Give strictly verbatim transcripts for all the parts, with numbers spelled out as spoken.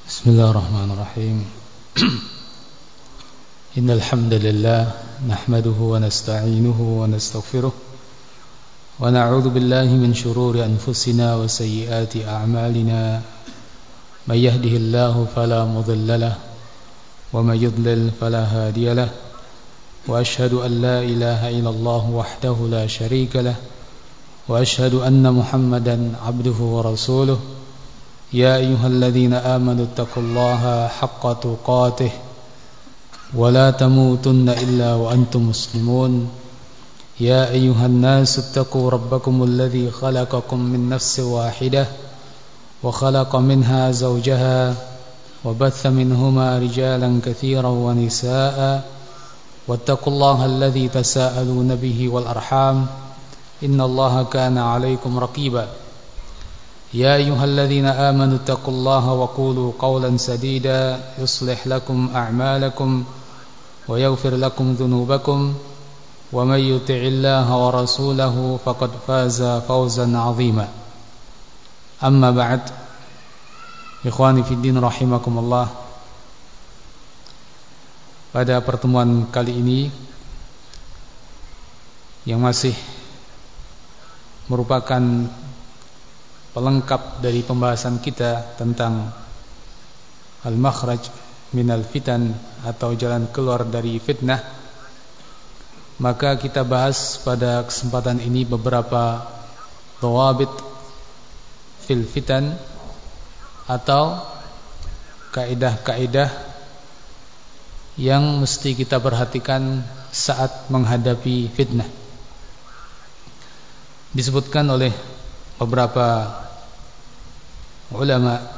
بسم الله الرحمن الرحيم إن الحمد لله نحمده ونستعينه ونستغفره ونعوذ بالله من شرور أنفسنا وسيئات أعمالنا من يهده الله فلا مضل له ومن يضلل فلا هادي له وأشهد أن لا إله إلا الله وحده لا شريك له وأشهد أن محمدا عبده ورسوله يا أيها الذين آمنوا اتقوا الله حق تقاته ولا تموتن إلا وأنتم مسلمون يا أيها الناس اتقوا ربكم الذي خلقكم من نفس واحدة وخلق منها زوجها وبث منهما رجالا كثيرا ونساء واتقوا الله الذي تساءلون به والأرحام إن الله كان عليكم رقيبا يا أيها الذين آمنوا اتقوا الله وقولوا قولا سديدا يصلح لكم أعمالكم ويغفر لكم ذنوبكم ومن يطع الله ورسوله فقد فاز فوزا عظيما أما بعد إخواني في الدين رحمكم الله. Pada pertemuan kali ini yang masih merupakan pelengkap dari pembahasan kita tentang al-makhraj minal fitan atau jalan keluar dari fitnah, maka kita bahas pada kesempatan ini beberapa dhawabit fil fitan atau kaidah-kaidah yang mesti kita perhatikan saat menghadapi fitnah. Disebutkan oleh beberapa ulama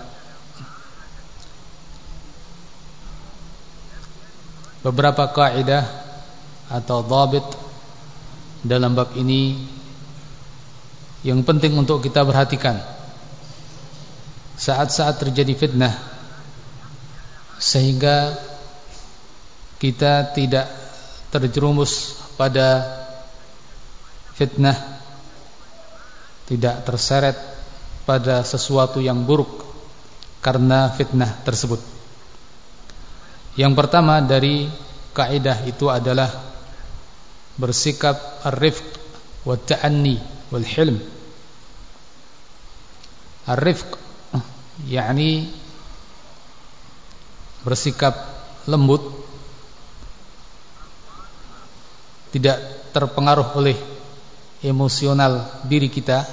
beberapa kaidah atau dhabit dalam bab ini yang penting untuk kita perhatikan saat-saat terjadi fitnah, sehingga kita tidak terjerumus pada fitnah, tidak terseret pada sesuatu yang buruk karena fitnah tersebut. Yang pertama dari kaidah itu adalah bersikap ar-rifq wa ta'anni wal hilm. Ar-rifq yakni bersikap lembut, tidak terpengaruh oleh emosional diri kita.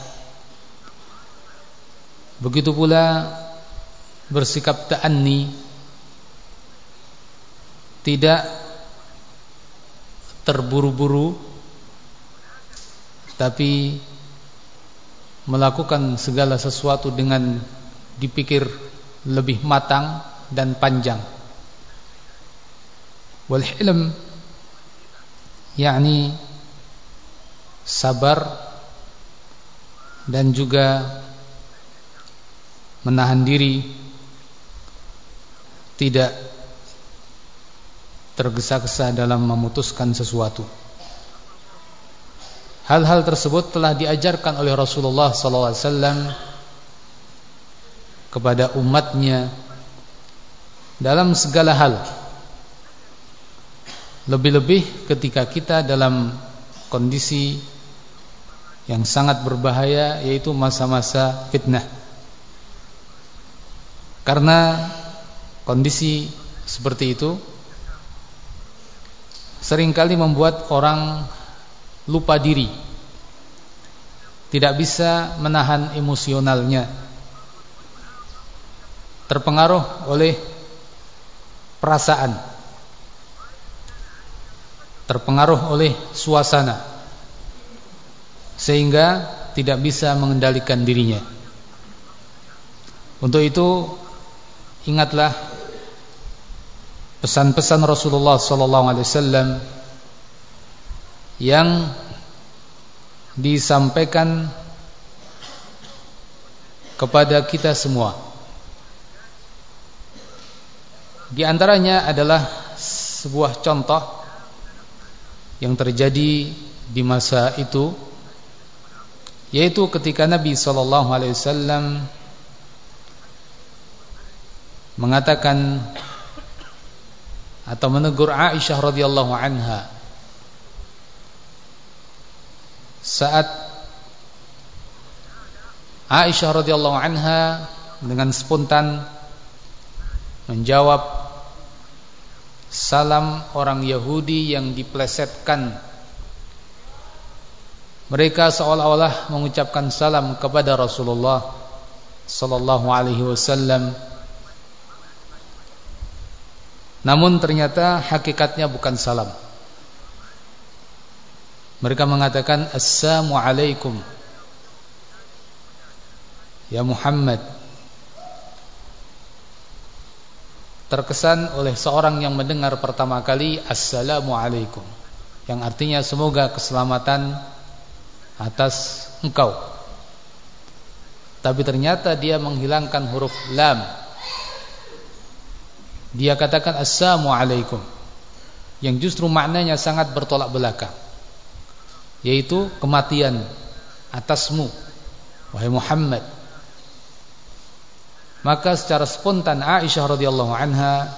Begitu pula bersikap ta'anni, tidak terburu-buru tapi melakukan segala sesuatu dengan dipikir lebih matang dan panjang. Wal hilm yakni sabar dan juga menahan diri, tidak tergesa-gesa dalam memutuskan sesuatu. Hal-hal tersebut telah diajarkan oleh Rasulullah sallallahu alaihi wasallam kepada umatnya dalam segala hal. Lebih-lebih ketika kita dalam kondisi yang sangat berbahaya, yaitu masa-masa fitnah. Karena kondisi seperti itu seringkali membuat orang lupa diri, tidak bisa menahan emosionalnya, terpengaruh oleh perasaan, terpengaruh oleh suasana, sehingga tidak bisa mengendalikan dirinya. Untuk itu ingatlah pesan-pesan Rasulullah sallallahu alaihi wasallam yang disampaikan kepada kita semua. Di antaranya adalah sebuah contoh yang terjadi di masa itu, yaitu ketika Nabi sallallahu alaihi wasallam mengatakan atau menegur Aisyah radhiyallahu anha saat Aisyah radhiyallahu anha dengan spontan menjawab salam orang Yahudi yang diplesetkan. Mereka seolah-olah mengucapkan salam kepada Rasulullah sallallahu alaihi wasallam, namun ternyata hakikatnya bukan salam. Mereka mengatakan assalamu alaikum ya Muhammad. Terkesan oleh seorang yang mendengar pertama kali assalamu alaikum, yang artinya semoga keselamatan atas engkau. Tapi ternyata dia menghilangkan huruf lam. Dia katakan assalamu alaikum, yang justru maknanya sangat bertolak belakang, yaitu kematian atasmu wahai Muhammad. Maka secara spontan Aisyah radhiyallahu anha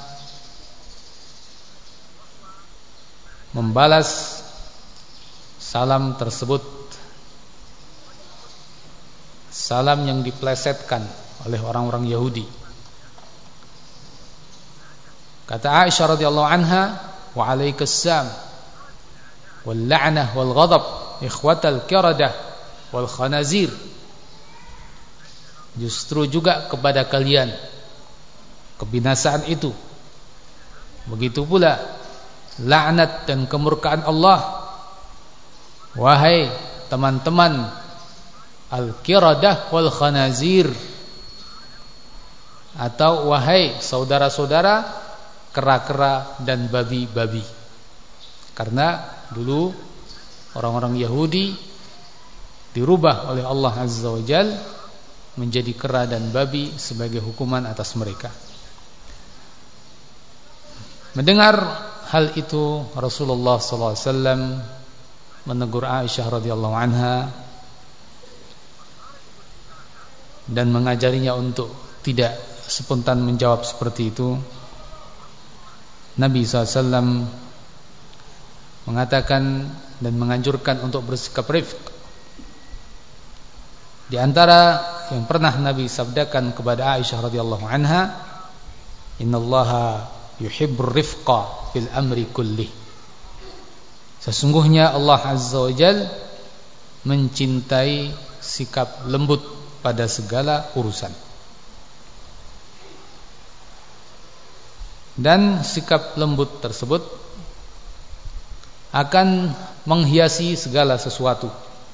membalas salam tersebut, salam yang diplesetkan oleh orang-orang Yahudi. Kata Aisyah radhiyallahu anha, wa alaikassalam wal la'nah wal ghadab ikhwatal qiradah wal khanazir. Justru juga kepada kalian kebinasaan itu. Begitu pula laknat dan kemurkaan Allah, wahai teman-teman al-qiradah wal khanazir, atau wahai saudara-saudara kera-kera dan babi-babi. Karena dulu orang-orang Yahudi dirubah oleh Allah Azza wa Jalla menjadi kera dan babi sebagai hukuman atas mereka. Mendengar hal itu, Rasulullah sallallahu alaihi wasallam menegur Aisyah radhiyallahu anha dan mengajarinya untuk tidak spontan menjawab seperti itu. Nabi sallallahu alaihi wasallam mengatakan dan menganjurkan untuk bersikap rifq. Di antara yang pernah Nabi sabdakan kepada Aisyah radhiyallahu anha, innallaha yuhibbur rifqa fil amri kulli. Sesungguhnya Allah Azza wa Jalla mencintai sikap lembut pada segala urusan. Dan sikap lembut tersebut akan menghiasi segala sesuatu.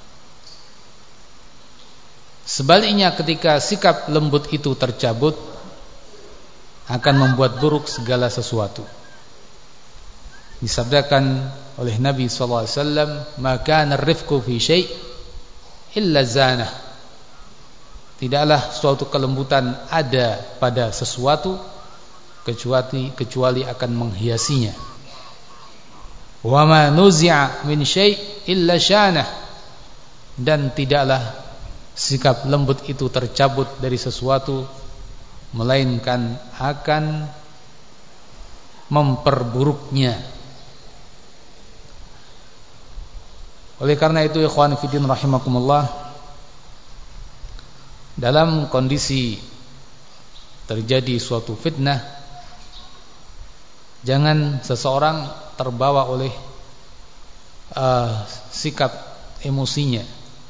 Sebaliknya, ketika sikap lembut itu tercabut, akan membuat buruk segala sesuatu. Disabdakan oleh Nabi sallallahu alaihi wasallam, "Maka ar-rifqu fi syai' illa zanah." Tidaklah suatu kelembutan ada pada sesuatu kecuali kecuali akan menghiasinya. "Wa ma nuzi'a min syai' illa syanah." Dan tidaklah sikap lembut itu tercabut dari sesuatu melainkan akan memperburuknya. Oleh karena itu, ikhwan fillah rahimakumullah, dalam kondisi terjadi suatu fitnah, jangan seseorang terbawa oleh uh, sikap emosinya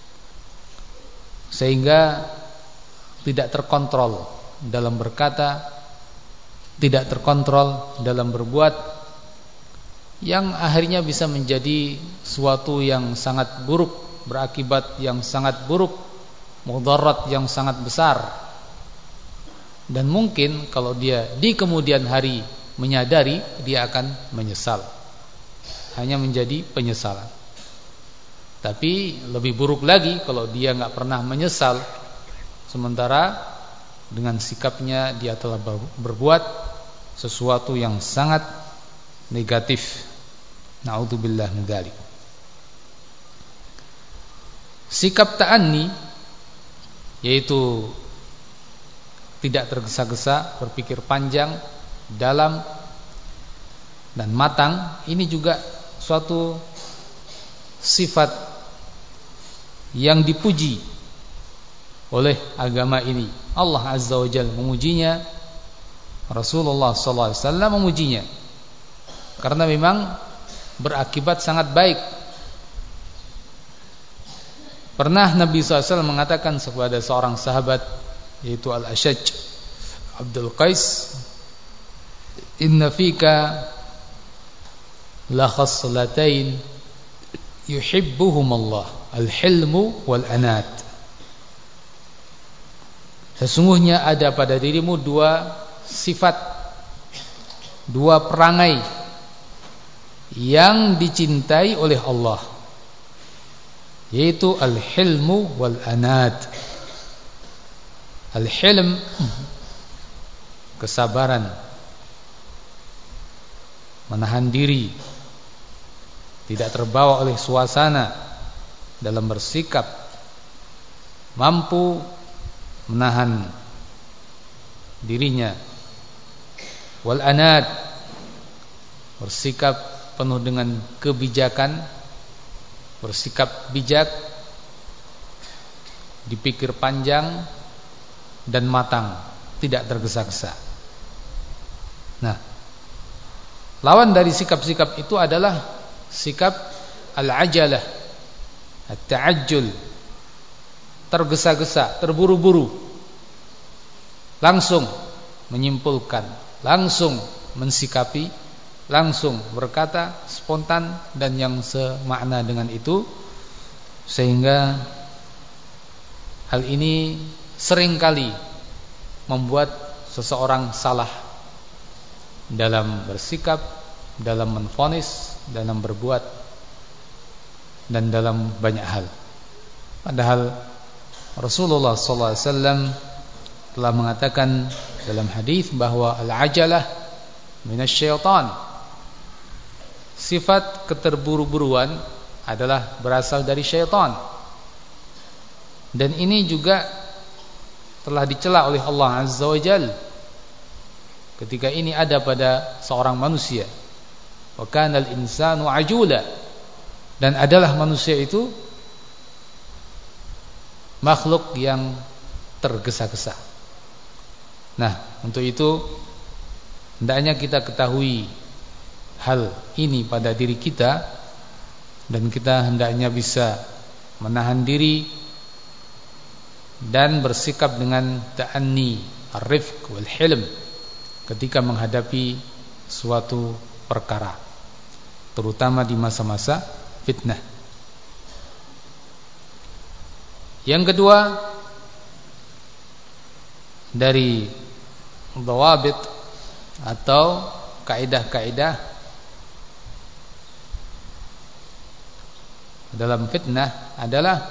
sehingga tidak terkontrol dalam berkata, tidak terkontrol dalam berbuat, yang akhirnya bisa menjadi suatu yang sangat buruk, berakibat yang sangat buruk, mudarat yang sangat besar. Dan mungkin kalau dia di kemudian hari menyadari, dia akan menyesal, hanya menjadi penyesalan. Tapi lebih buruk lagi kalau dia nggak pernah menyesal, sementara dengan sikapnya dia telah berbuat sesuatu yang sangat negatif. Na'udzubillah min dzalik. Sikap ta'anni, yaitu tidak tergesa-gesa, berpikir panjang, dalam dan matang. Ini juga suatu sifat yang dipuji oleh agama ini. Allah Azza wa Jalla memujinya, Rasulullah sallallahu alaihi wasallam memujinya, karena memang berakibat sangat baik. Pernah Nabi sallallahu alaihi wasallam mengatakan kepada seorang sahabat, yaitu Al-Ashaj Abdul Qais, inna fika la khaslatain yuhibbuhum Allah, al-hilmu wal-anat. Sesungguhnya ada pada dirimu dua sifat, dua perangai yang dicintai oleh Allah, yaitu al-hilmu wal-anat. Al-hilm, kesabaran, menahan diri, tidak terbawa oleh suasana dalam bersikap, mampu menahan dirinya. Wal-anat, bersikap penuh dengan kebijakan, bersikap bijak, dipikir panjang dan matang, tidak tergesa-gesa. Nah, lawan dari sikap-sikap itu adalah sikap al-ajalah, at-ta'ajjul, tergesa-gesa, terburu-buru, langsung menyimpulkan, langsung mensikapi, langsung berkata, spontan dan yang semakna dengan itu. Sehingga hal ini seringkali membuat seseorang salah dalam bersikap, dalam menvonis, dalam berbuat, dan dalam banyak hal. Padahal Rasulullah sallallahu alaihi wasallam telah mengatakan dalam hadis bahwa al-ajalah minasyaitan, sifat keterburu-buruan adalah berasal dari syaitan. Dan ini juga telah dicela oleh Allah Azza wa Jalla ketika ini ada pada seorang manusia. Wa kana al-insanu ajula, dan adalah manusia itu makhluk yang tergesa-gesa. Nah, untuk itu hendaknya kita ketahui hal ini pada diri kita, dan kita hendaknya bisa menahan diri dan bersikap dengan ta'anni, ar-rifq wal hilm ketika menghadapi suatu perkara, terutama di masa-masa fitnah. Yang kedua dari dhawabit atau kaidah-kaidah dalam fitnah adalah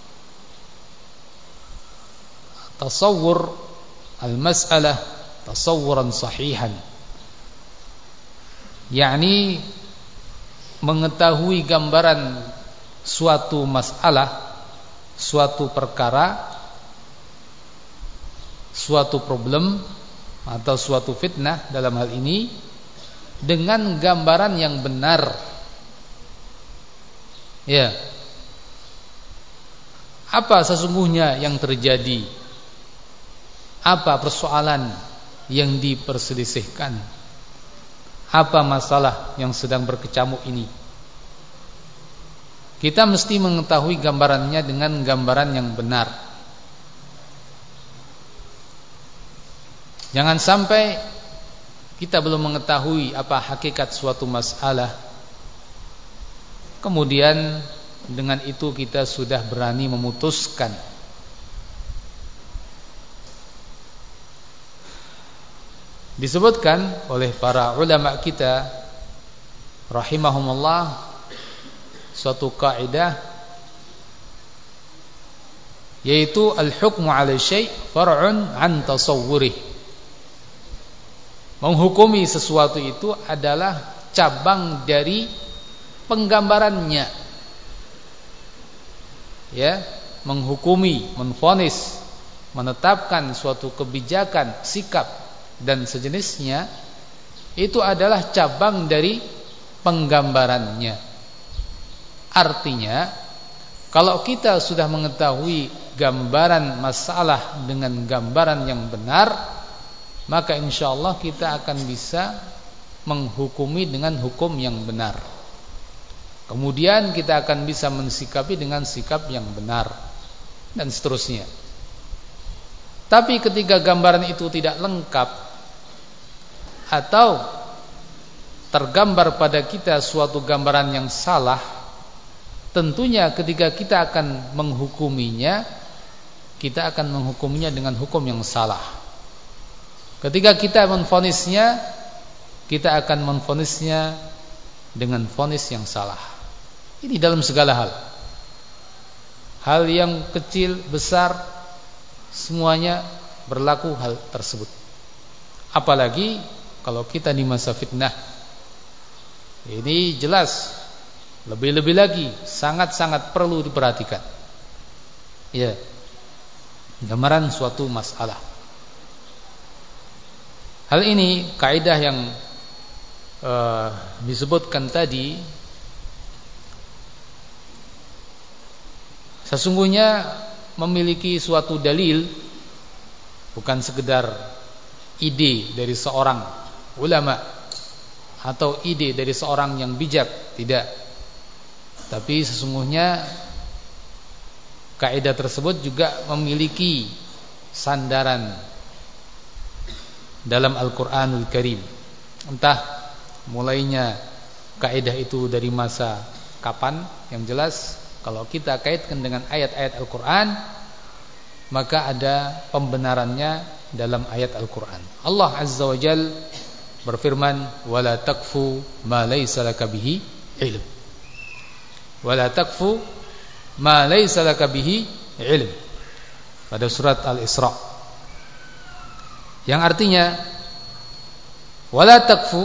tasawwur al-mas'alah tasawwuran sahihan, yakni mengetahui gambaran suatu masalah, suatu perkara, suatu problem atau suatu fitnah dalam hal ini dengan gambaran yang benar. Ya, apa sesungguhnya yang terjadi? Apa persoalan yang diperselisihkan? Apa masalah yang sedang berkecamuk ini? Kita mesti mengetahui gambarannya dengan gambaran yang benar. Jangan sampai kita belum mengetahui apa hakikat suatu masalah, kemudian dengan itu kita sudah berani memutuskan. Disebutkan oleh para ulama kita rahimahumullah suatu kaidah, yaitu al-hukmu 'ala syai' far'un 'an tasawwurih. Menghukumi sesuatu itu adalah cabang dari penggambarannya. Ya, menghukumi, menvonis, menetapkan suatu kebijakan, sikap dan sejenisnya, itu adalah cabang dari penggambarannya. Artinya, kalau kita sudah mengetahui gambaran masalah dengan gambaran yang benar, maka insyaallah kita akan bisa menghukumi dengan hukum yang benar. Kemudian kita akan bisa mensikapi dengan sikap yang benar, dan seterusnya. Tapi ketika gambaran itu tidak lengkap, atau tergambar pada kita suatu gambaran yang salah, tentunya ketika kita akan menghukuminya, kita akan menghukuminya dengan hukum yang salah. Ketika kita menvonisnya, kita akan menvonisnya dengan vonis yang salah. Ini dalam segala hal. Hal yang kecil, besar, semuanya berlaku hal tersebut. Apalagi kalau kita di masa fitnah. Ini jelas, lebih-lebih lagi, sangat-sangat perlu diperhatikan. Ya, gambaran suatu masalah. Hal ini kaidah yang uh, disebutkan tadi, sesungguhnya memiliki suatu dalil, bukan sekedar ide dari seorang ulama atau ide dari seorang yang bijak, tidak. Tapi sesungguhnya kaidah tersebut juga memiliki sandaran dalam Al-Qur'anul Karim. Entah mulainya kaidah itu dari masa kapan, yang jelas kalau kita kaitkan dengan ayat-ayat Al-Qur'an, maka ada pembenarannya dalam ayat Al-Qur'an. Allah Azza wa Jalla berfirman, "Wala taqfu ma laysa laka bihi ilm." Wala taqfu ma laysa laka bihi ilm. Pada surat Al-Isra. Yang artinya, wala taqfu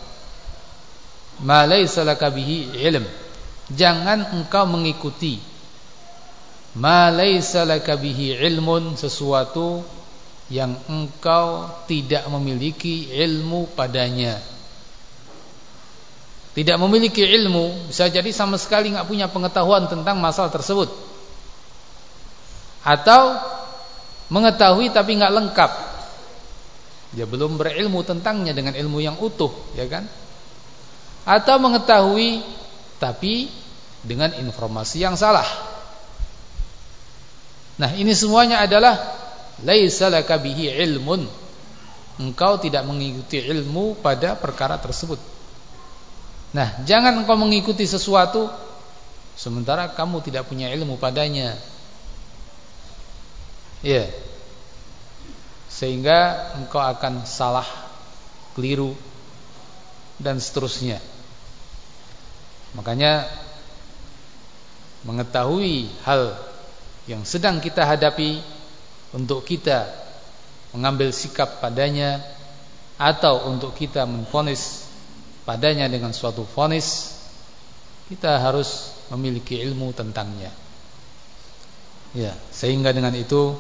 ma laysa laka bihi ilm. Jangan engkau mengikuti ma laysa laka bihi ilmun, sesuatu yang engkau tidak memiliki ilmu padanya. Tidak memiliki ilmu, bisa jadi sama sekali enggak punya pengetahuan tentang masalah tersebut, atau mengetahui tapi enggak lengkap. Dia belum berilmu tentangnya dengan ilmu yang utuh, ya kan? Atau mengetahui tapi dengan informasi yang salah. Nah, ini semuanya adalah laisa laka bihi ilmun. Engkau tidak mengikuti ilmu pada perkara tersebut. Nah, jangan engkau mengikuti sesuatu sementara kamu tidak punya ilmu padanya. Ya. Sehingga engkau akan salah, keliru, dan seterusnya. Makanya mengetahui hal yang sedang kita hadapi untuk kita mengambil sikap padanya, atau untuk kita menvonis padanya dengan suatu vonis, kita harus memiliki ilmu tentangnya. Ya, sehingga dengan itu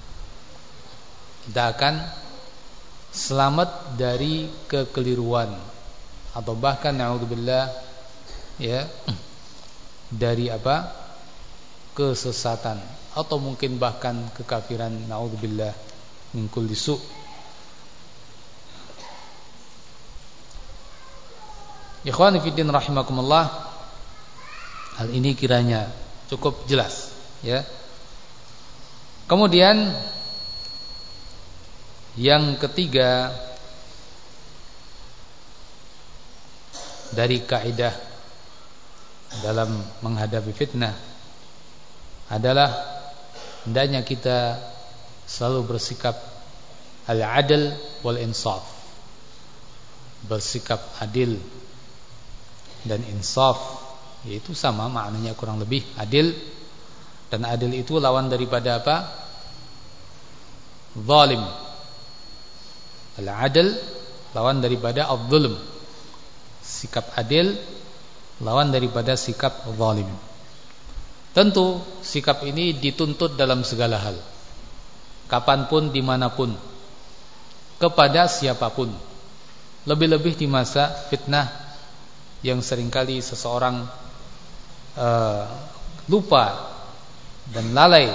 kita akan selamat dari kekeliruan, atau bahkan na'udzubillah, ya, dari apa? Kesesatan, atau mungkin bahkan kekafiran, na'udzubillah min kulli su'. Ikhwani fiddin rahimakumullah, hal ini kiranya cukup jelas, ya. Kemudian yang ketiga dari kaidah dalam menghadapi fitnah adalah hendaknya kita selalu bersikap al-adl wal insaf, bersikap adil dan insaf, yaitu sama maknanya kurang lebih. Adil dan adil itu lawan daripada apa? Zalim. Al-adl lawan daripada al-zulm. Sikap adil lawan daripada sikap zalim. Tentu sikap ini dituntut dalam segala hal. kapanpun, dimanapun, kepada siapapun. Lebih-lebih di masa fitnah yang seringkali seseorang uh, lupa dan lalai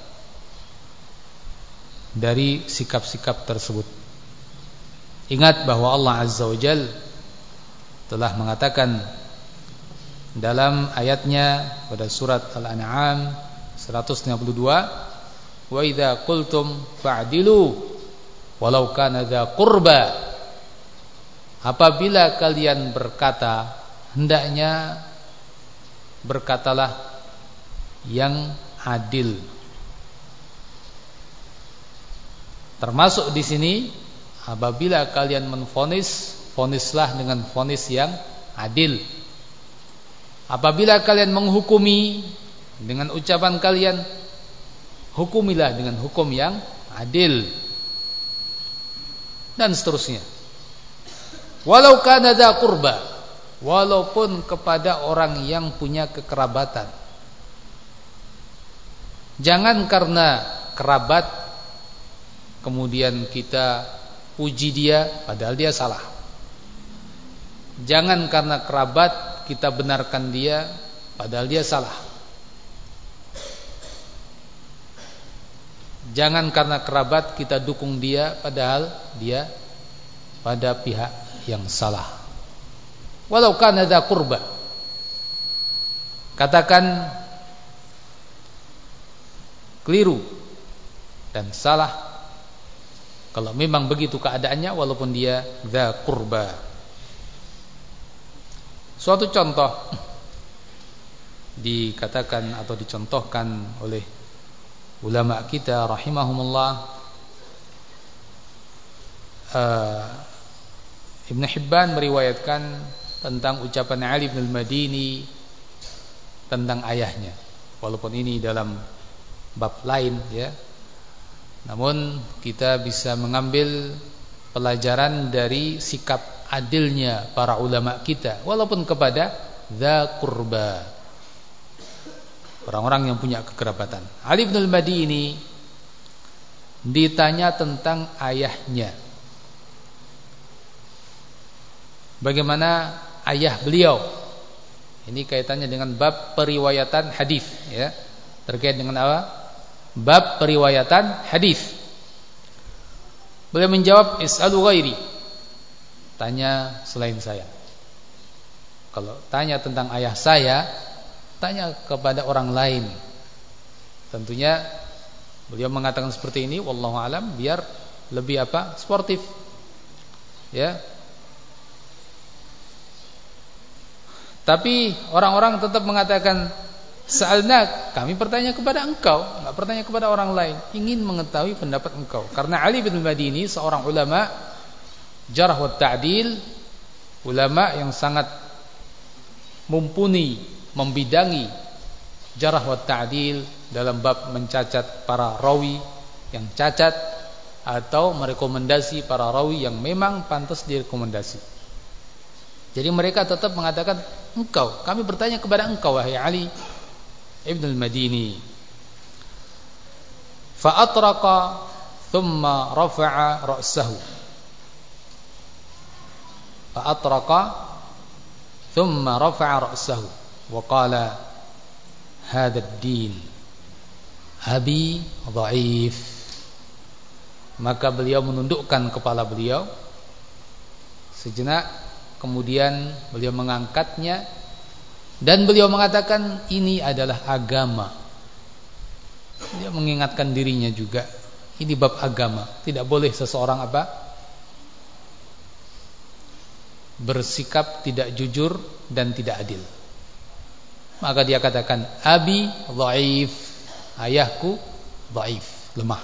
dari sikap-sikap tersebut. Ingat bahwa Allah Azza wa Jalla telah mengatakan dalam ayatnya pada surat Al-An'am seratus lima puluh dua, wa idza qultum fa'dilu walau kana dza qurba. Apabila kalian berkata, hendaknya berkatalah yang adil. Termasuk di sini, apabila kalian menvonis, vonislah dengan vonis yang adil. Apabila kalian menghukumi dengan ucapan kalian, hukumilah dengan hukum yang adil. Dan seterusnya. Walau kana dza qurba, walaupun kepada orang yang punya kekerabatan. Jangan karena kerabat kemudian kita puji dia padahal dia salah. Jangan karena kerabat kita benarkan dia padahal dia salah. Jangan karena kerabat kita dukung dia padahal dia pada pihak yang salah. Walau kana dza qurba. Katakan keliru dan salah kalau memang begitu keadaannya, walaupun dia dza qurba. Suatu contoh dikatakan atau dicontohkan oleh ulama kita rahimahumullah, uh, Ibn Hibban meriwayatkan tentang ucapan Ali bin al-Madini tentang ayahnya, walaupun ini dalam bab lain ya. Namun kita bisa mengambil pelajaran dari sikap adilnya para ulama kita, walaupun kepada dza qurba, orang-orang yang punya kekerabatan. Ali bin al-Madini ditanya tentang ayahnya, bagaimana ayah beliau. Ini kaitannya dengan bab periwayatan hadis ya. Terkait dengan apa? Bab periwayatan hadis. Beliau menjawab, is'alu ghairi. Tanya selain saya. Kalau tanya tentang ayah saya, tanya kepada orang lain. Tentunya beliau mengatakan seperti ini, wallahu alam, biar lebih apa? Sportif. Ya. Tapi orang-orang tetap mengatakan, sa'alnak, kami bertanya kepada engkau, enggak bertanya kepada orang lain, ingin mengetahui pendapat engkau. Karena Ali bin Madini seorang ulama jarh wa ta'dil, ulama yang sangat mumpuni membidangi jarh wa ta'dil dalam bab mencacat para rawi yang cacat atau merekomendasi para rawi yang memang pantas direkomendasi. Jadi mereka tetap mengatakan engkau, kami bertanya kepada engkau wahai Ali Ibn al-Madini. Fa'atraqa thumma rafa'a ra'sahu. Fa'atraqa thumma rafa'a ra'sahu wa qala hadha ad-din abi dha'if. Maka beliau menundukkan kepala beliau sejenak, kemudian beliau mengangkatnya dan beliau mengatakan ini adalah agama. Dia mengingatkan dirinya juga, ini bab agama. Tidak boleh seseorang apa? Bersikap tidak jujur dan tidak adil. Maka dia katakan abi dhaif, ayahku dhaif, lemah.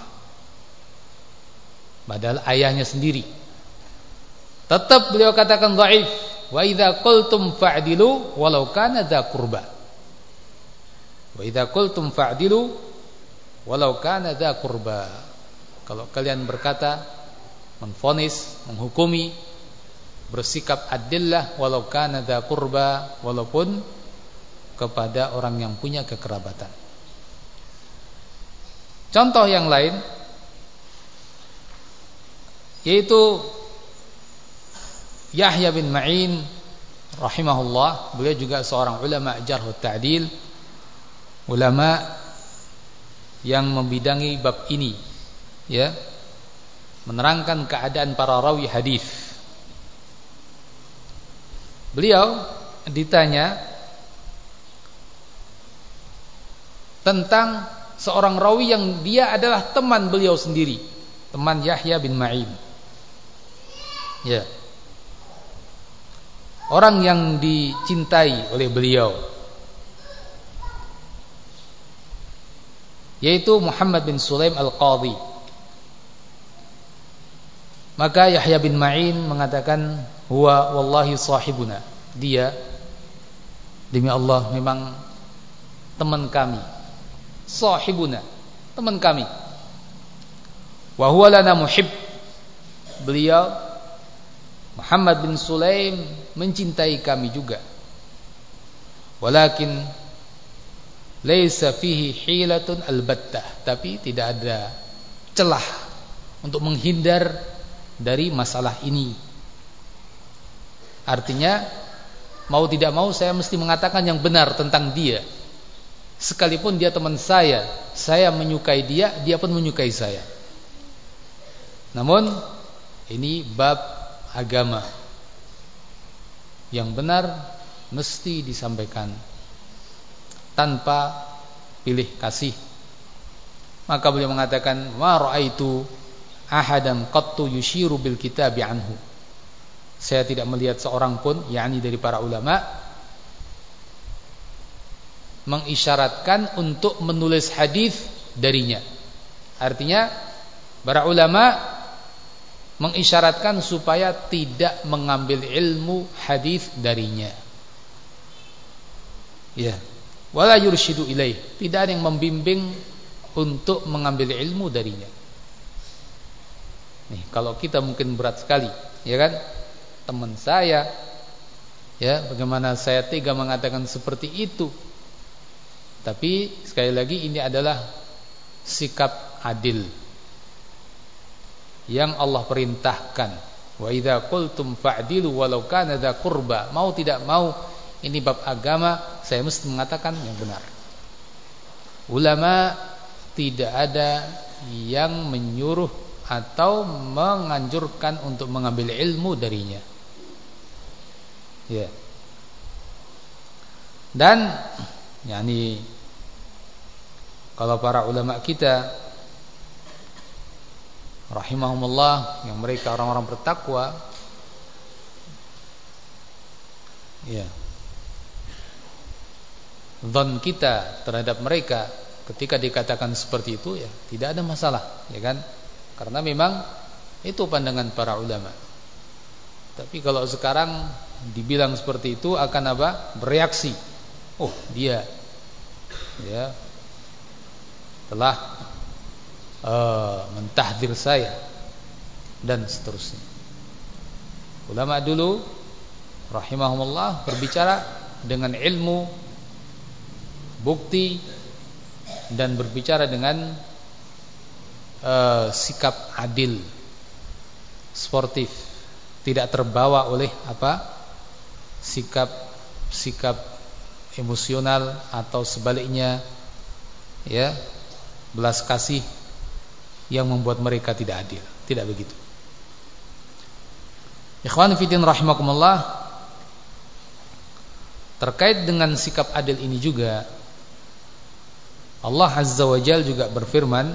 Padahal ayahnya sendiri. Tetap beliau katakan dhaif. Wa idza qultum fa'dilu walau kana dza qurba. Wa idza qultum fa'dilu walau kana dza qurba. Kalau kalian berkata, menvonis, menghukumi, bersikap adillah walau kana dza qurba, walaupun kepada orang yang punya kekerabatan. Contoh yang lain yaitu Yahya bin Ma'in rahimahullah. Beliau juga seorang ulama jarh wa ta'dil, ulama yang membidangi bab ini, ya, menerangkan keadaan para rawi hadis. Beliau ditanya tentang seorang rawi yang dia adalah teman beliau sendiri, teman Yahya bin Ma'in, ya, orang yang dicintai oleh beliau, yaitu Muhammad bin Sulaim al-Qadhi. Maka Yahya bin Ma'in mengatakan, huwa wallahi sahibuna, dia demi Allah memang teman kami. Sahibuna, teman kami. Wa huwa lana muhib, beliau Muhammad bin Sulaim mencintai kami juga. Walakin laisa fihi hilatun albattah, tapi tidak ada celah untuk menghindar dari masalah ini. Artinya mau tidak mau saya mesti mengatakan yang benar tentang dia. Sekalipun dia teman saya, saya menyukai dia, dia pun menyukai saya. Namun ini bab agama, yang benar mesti disampaikan tanpa pilih kasih. Maka beliau mengatakan, ma ra'aitu ahadan qattu yushiru bil kitabi anhu. Saya tidak melihat seorang pun, yakni dari para ulama, mengisyaratkan untuk menulis hadis darinya. Artinya para ulama mengisyaratkan supaya tidak mengambil ilmu hadis darinya. Ya, wala yurshidu ilaih, tidak ada yang membimbing untuk mengambil ilmu darinya. Nih, kalau kita mungkin berat sekali, ya kan? Teman saya, ya, bagaimana saya tega mengatakan seperti itu? Tapi sekali lagi ini adalah sikap adil yang Allah perintahkan. Wa idza qultum fa'dilu walau kana dza qurba. Mau tidak mau, ini bab agama, saya mesti mengatakan yang benar. Ulama tidak ada yang menyuruh atau menganjurkan untuk mengambil ilmu darinya. Ya. Dan yakni kalau para ulama kita rahimahumullah, yang mereka orang-orang bertakwa, ya, dzan kita terhadap mereka ketika dikatakan seperti itu, ya, tidak ada masalah, ya kan? Karena memang itu pandangan para ulama. Tapi kalau sekarang dibilang seperti itu akan apa? Bereaksi. Oh, dia ya telah uh, mentahdir saya dan seterusnya. Ulama dulu rahimahumullah berbicara dengan ilmu, bukti, dan berbicara dengan uh, sikap adil, sportif, tidak terbawa oleh apa? sikap sikap emosional atau sebaliknya, ya, belas kasih yang membuat mereka tidak adil. Tidak begitu. Ikhwan fillah rahimakumullah, terkait dengan sikap adil ini juga Allah Azza wa Jalla juga berfirman,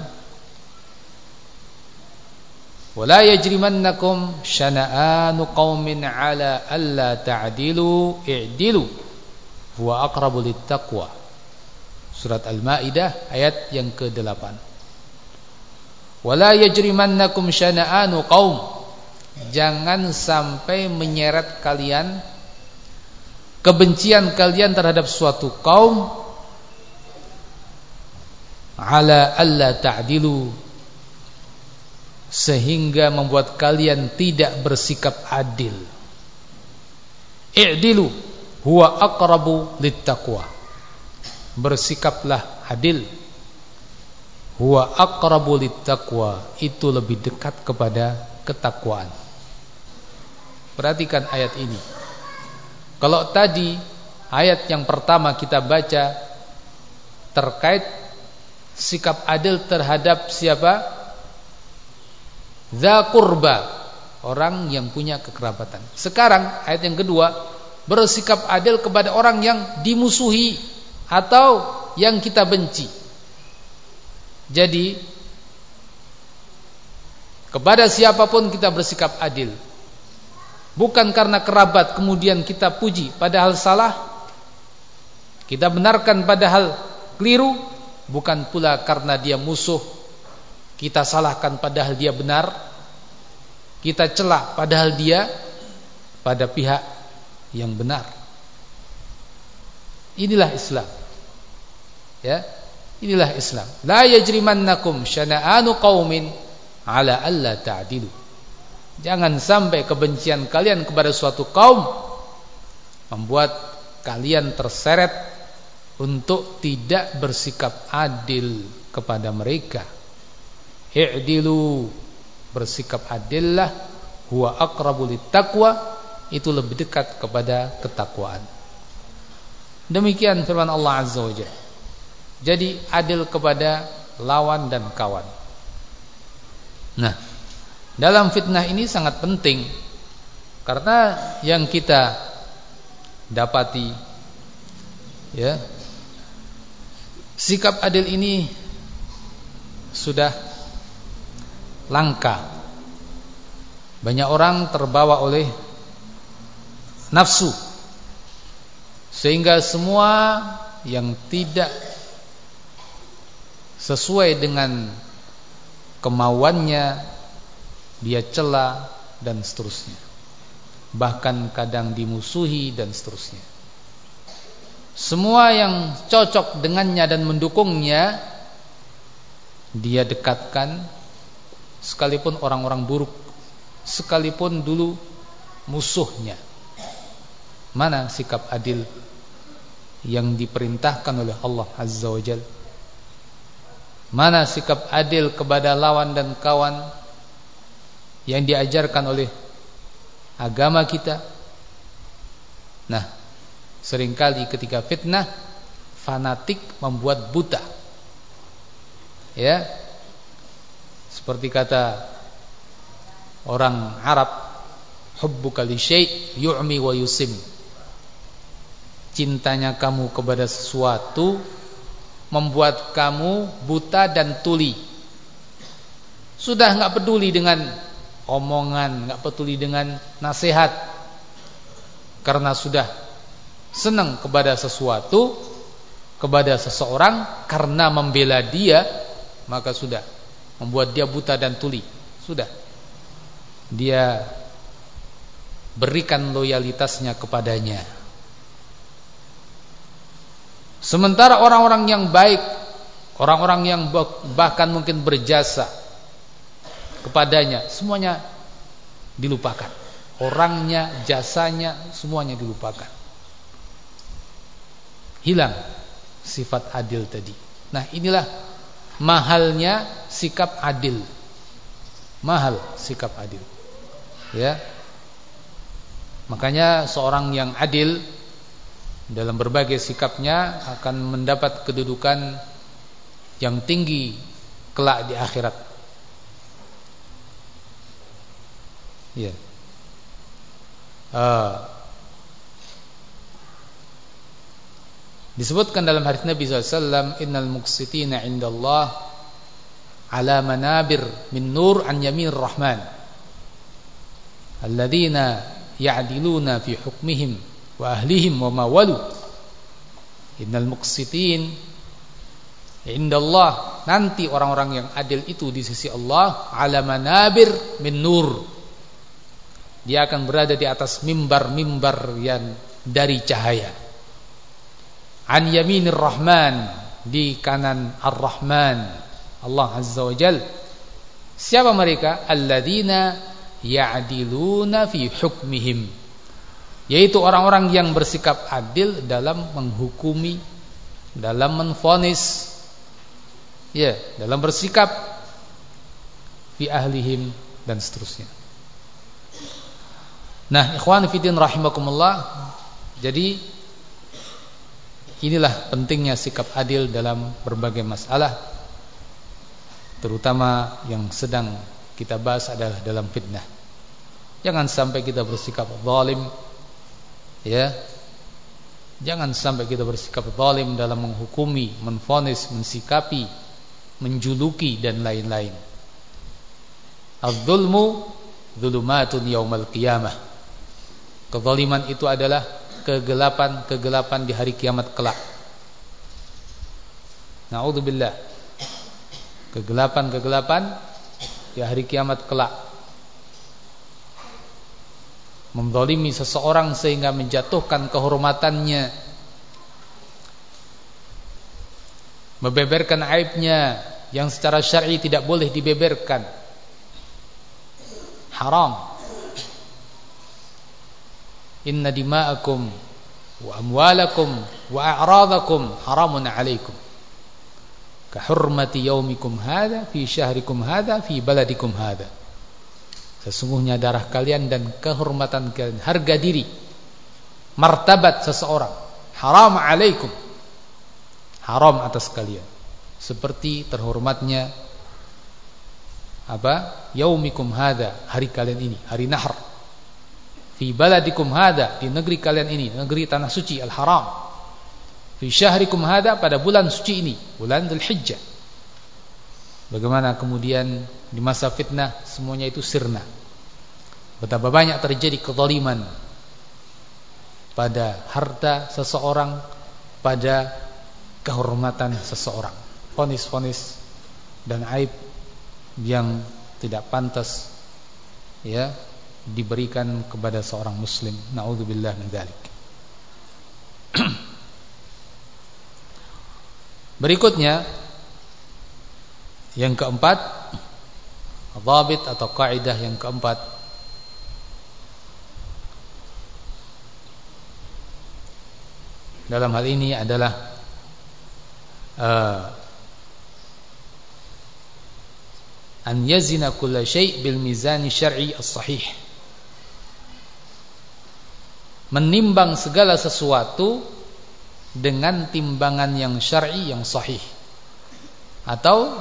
wala yajrimannakum syana'anu qaumin ala alla ta'dilu i'dilu huwa aqrabu littaqwa. Surat Al-Maidah ayat yang kedelapan. Wala yajrimannakum syana'anu qaum, jangan sampai menyeret kalian kebencian kalian terhadap suatu kaum ala alla ta'dilu, sehingga membuat kalian tidak bersikap adil. I'dilu huwa aqrabu littaqwa, bersikaplah adil. Huwa aqrabu littaqwa, itu lebih dekat kepada ketakwaan. Perhatikan ayat ini. Kalau tadi ayat yang pertama kita baca terkait sikap adil terhadap siapa? Dza qurba, orang yang punya kekerabatan. Sekarang ayat yang kedua, bersikap adil kepada orang yang dimusuhi atau yang kita benci. Jadi kepada siapapun kita bersikap adil. Bukan karena kerabat kemudian kita puji padahal salah, kita benarkan padahal keliru. Bukan pula karena dia musuh kita salahkan padahal dia benar, kita celah padahal dia pada pihak yang benar. Inilah Islam. Ya, inilah Islam. La yajrimannakum syana'anu qaumin ala alla ta'dilu. Jangan sampai kebencian kalian kepada suatu kaum membuat kalian terseret untuk tidak bersikap adil kepada mereka. I'dilu, bersikap adillah, huwa aqrabu littaqwa, itu lebih dekat kepada ketakwaan. Demikian firman Allah Azza wa Jalla. Jadi adil kepada lawan dan kawan. Nah, dalam fitnah ini sangat penting, karena yang kita dapati, ya, sikap adil ini sudah langka. Banyak orang terbawa oleh nafsu, sehingga semua yang tidak sesuai dengan kemauannya dia cela dan seterusnya. Bahkan kadang dimusuhi dan seterusnya. Semua yang cocok dengannya dan mendukungnya dia dekatkan, sekalipun orang-orang buruk, sekalipun dulu musuhnya. Mana sikap adil yang diperintahkan oleh Allah Azza wa Jalla? Mana sikap adil kepada lawan dan kawan yang diajarkan oleh agama kita? Nah, seringkali ketika fitnah, fanatik membuat buta. Ya, seperti kata orang Arab, hubbuka li syai' yu'mi wa yusim. Cintanya kamu kepada sesuatu membuat kamu buta dan tuli. Sudah enggak peduli dengan omongan, enggak peduli dengan nasihat, karena sudah senang kepada sesuatu, kepada seseorang, karena membela dia, maka sudah membuat dia buta dan tuli. Sudah dia berikan loyalitasnya kepadanya. Sementara orang-orang yang baik, orang-orang yang bahkan mungkin berjasa kepadanya, semuanya dilupakan. Orangnya, jasanya, semuanya dilupakan. Hilang sifat adil tadi. Nah, inilah mahalnya sikap adil. Mahal sikap adil. Ya. Makanya seorang yang adil dalam berbagai sikapnya akan mendapat kedudukan yang tinggi kelak di akhirat. Ya. Uh, disebutkan dalam hadis Nabi sallallahu alaihi wasallam, innal muqsitina indallah ala manabir min nur an yaminir rahman alladzina ya'diluna fi hukmihim wa ahlihim wa ma walu. Innal muqsitin indallah, nanti orang-orang yang adil itu di sisi Allah, ala manabir min nur, dia akan berada di atas mimbar-mimbar yang dari cahaya. An yaminir rahman, di kanan ar-rahman, Allah Azza wa Jal. Siapa mereka? Alladzina ya'diluna fi hukmihim, yaitu orang-orang yang bersikap adil dalam menghukumi, dalam menvonis, ya, dalam bersikap, fi ahlihim, dan seterusnya. Nah, ikhwan fillah rahimakumullah, jadi inilah pentingnya sikap adil dalam berbagai masalah, terutama yang sedang kita bahas adalah dalam fitnah. Jangan sampai kita bersikap zalim, ya. Jangan sampai kita bersikap zalim dalam menghukumi, menvonis, mensikapi, menjuluki dan lain-lain. Az-zulmu dzulumatun yaumal qiyamah. Kezaliman itu adalah kegelapan-kegelapan di hari kiamat kelak. Na'udzubillah. Kegelapan-kegelapan di hari kiamat kelak. Menzalimi seseorang sehingga menjatuhkan kehormatannya, membeberkan aibnya yang secara syar'i tidak boleh dibeberkan, haram. Inna dima'akum wa amwalakum wa a'radakum haramun 'alaikum ka hurmati yaumikum hadza fi syahrikum hadza fi baladikum hadza. Sesungguhnya darah kalian dan kehormatan kalian, harga diri, martabat seseorang, haram 'alaikum, haram atas kalian, seperti terhormatnya apa? Yaumikum hadza, hari kalian ini, hari Nahr. Fi baladikum hadza, di negeri kalian ini, negeri tanah suci al-haram. Fi syahrikum hadza, pada bulan suci ini, bulan Dzulhijjah. Bagaimana kemudian di masa fitnah semuanya itu sirna. Betapa banyak terjadi kezaliman pada harta seseorang, pada kehormatan seseorang, vonis-vonis dan aib yang tidak pantas, ya, diberikan kepada seorang muslim. Na'udzubillah min dzalik. Berikutnya yang keempat, dhabit atau kaidah yang keempat, dalam hal ini adalah uh, an yazina kulla syai' bil mizan syar'i as-sahih. Menimbang segala sesuatu dengan timbangan yang syar'i yang sahih, atau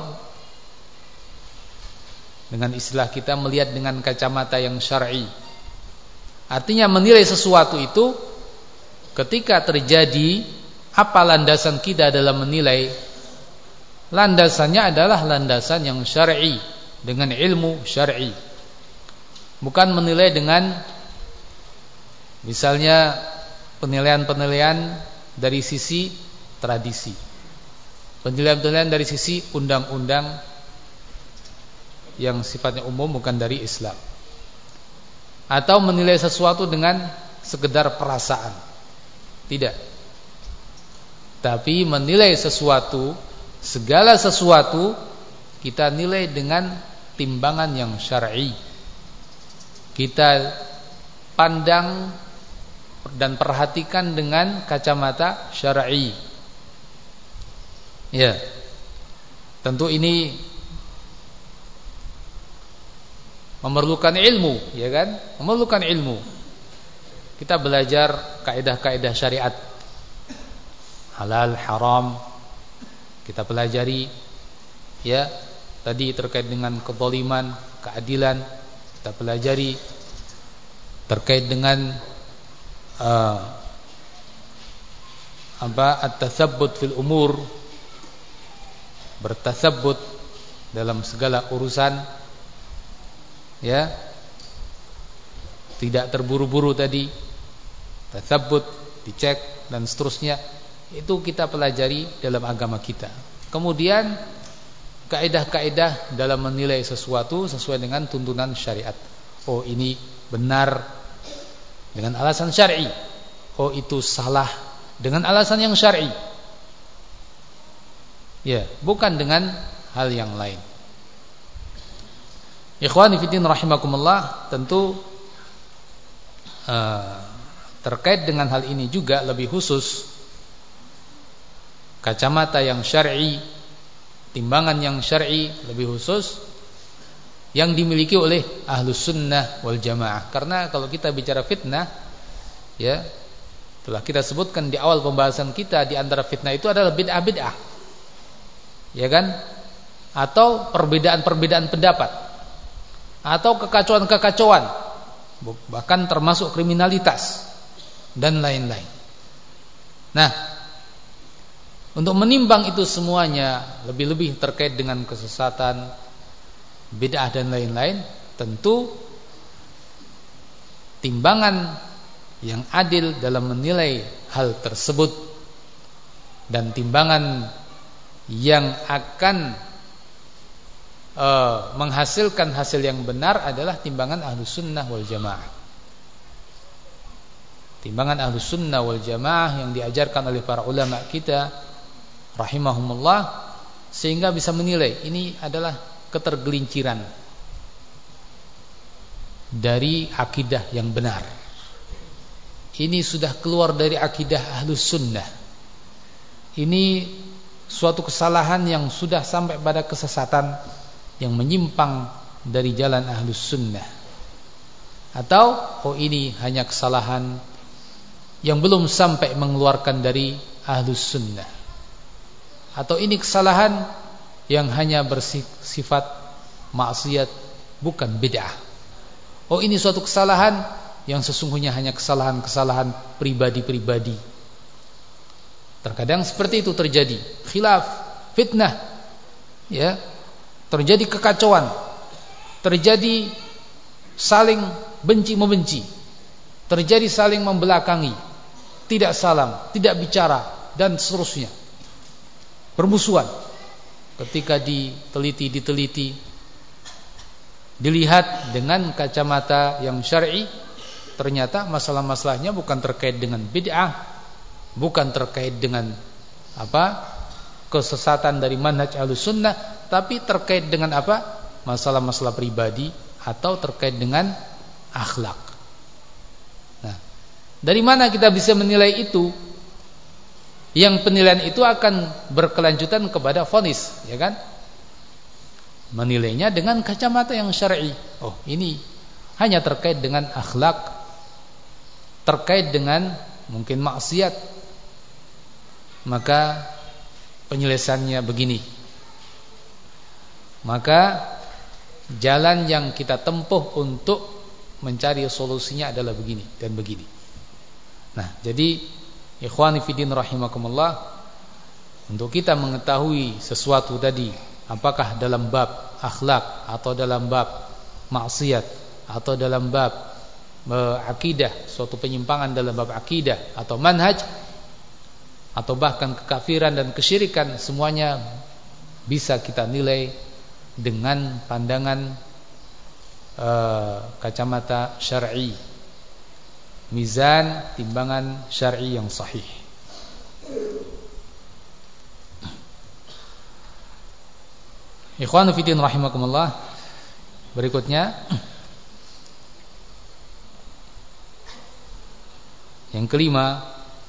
dengan istilah kita melihat dengan kacamata yang syar'i. Artinya menilai sesuatu itu ketika terjadi, apa landasan kita dalam menilai? Landasannya adalah landasan yang syar'i, dengan ilmu syar'i. Bukan menilai dengan misalnya penilaian-penilaian dari sisi tradisi, penilaian-penilaian dari sisi undang-undang yang sifatnya umum, bukan dari Islam. Atau menilai sesuatu dengan sekedar perasaan, tidak. Tapi menilai sesuatu, segala sesuatu kita nilai dengan timbangan yang syar'i. Kita pandang dan perhatikan dengan kacamata syar'i. Ya. Tentu ini memerlukan ilmu, ya kan? Memerlukan ilmu. Kita belajar kaidah-kaidah syariat, halal, haram, kita pelajari, ya. Tadi terkait dengan kezaliman, keadilan, kita pelajari. Terkait dengan uh, apa at-tatsabbut fil umur, bertasabbut dalam segala urusan, ya. Tidak terburu-buru tadi, tasabbut, dicek dan seterusnya. Itu kita pelajari dalam agama kita. Kemudian kaidah-kaidah dalam menilai sesuatu sesuai dengan tuntunan syariat. Oh, ini benar dengan alasan syar'i. Oh, itu salah dengan alasan yang syar'i. Ya, bukan dengan hal yang lain. Ikhwani fillah rahimakumullah, tentu uh, terkait dengan hal ini juga lebih khusus kacamata yang syar'i, timbangan yang syar'i lebih khusus yang dimiliki oleh Ahlus Sunnah wal Jamaah. Karena kalau kita bicara fitnah, ya, telah kita sebutkan di awal pembahasan kita, di antara fitnah itu adalah bid'ah-bid'ah, ya kan? Atau perbedaan-perbedaan pendapat, atau kekacauan-kekacauan, bahkan termasuk kriminalitas dan lain-lain. Nah, untuk menimbang itu semuanya, lebih-lebih terkait dengan kesesatan, bid'ah dan lain-lain, tentu timbangan yang adil dalam menilai hal tersebut dan timbangan yang akan uh, menghasilkan hasil yang benar adalah timbangan Ahlus Sunnah wal Jamaah. Timbangan Ahlus Sunnah wal Jamaah yang diajarkan oleh para ulama kita rahimahumullah, sehingga bisa menilai ini adalah ketergelinciran dari akidah yang benar. Ini sudah keluar dari akidah Ahlus Sunnah. Ini suatu kesalahan yang sudah sampai pada kesesatan yang menyimpang dari jalan Ahlus Sunnah. Atau oh ini hanya kesalahan yang belum sampai mengeluarkan dari Ahlus Sunnah. Atau ini kesalahan yang hanya bersifat maksiat, bukan bid'ah. Oh ini suatu kesalahan yang sesungguhnya hanya kesalahan-kesalahan pribadi-pribadi. Terkadang seperti itu terjadi, khilaf, fitnah, ya, terjadi kekacauan, terjadi saling benci membenci, terjadi saling membelakangi, tidak salam, tidak bicara, dan seterusnya. Permusuhan. Ketika diteliti, diteliti, dilihat dengan kacamata yang syar'i, ternyata masalah-masalahnya bukan terkait dengan bid'ah, bukan terkait dengan apa? Kesesatan dari manhaj Ahlus Sunnah, tapi terkait dengan apa? Masalah-masalah pribadi atau terkait dengan akhlak. Nah, dari mana kita bisa menilai itu? Yang penilaian itu akan berkelanjutan kepada vonis, ya kan? Menilainya dengan kacamata yang syar'i. Oh, ini hanya terkait dengan akhlak, terkait dengan mungkin maksiat, maka penyelesaiannya begini. Maka jalan yang kita tempuh untuk mencari solusinya adalah begini dan begini. Nah, jadi ikhwani fillah rahimakumullah, untuk kita mengetahui sesuatu tadi, apakah dalam bab akhlak atau dalam bab maksiat atau dalam bab akidah, suatu penyimpangan dalam bab akidah atau manhaj, atau bahkan kekafiran dan kesyirikan, semuanya bisa kita nilai dengan pandangan uh, kacamata syar'i, mizan, timbangan syar'i yang sahih. Ikhwanu fillah rahimakumullah, berikutnya yang kelima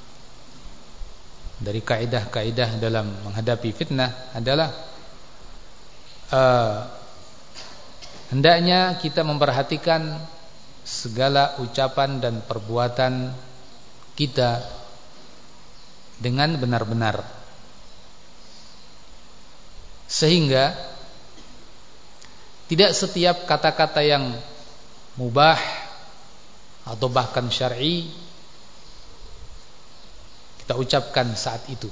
dari kaidah-kaidah dalam menghadapi fitnah adalah uh, hendaknya kita memperhatikan segala ucapan dan perbuatan kita dengan benar-benar, sehingga tidak setiap kata-kata yang mubah atau bahkan syar'i kita ucapkan saat itu.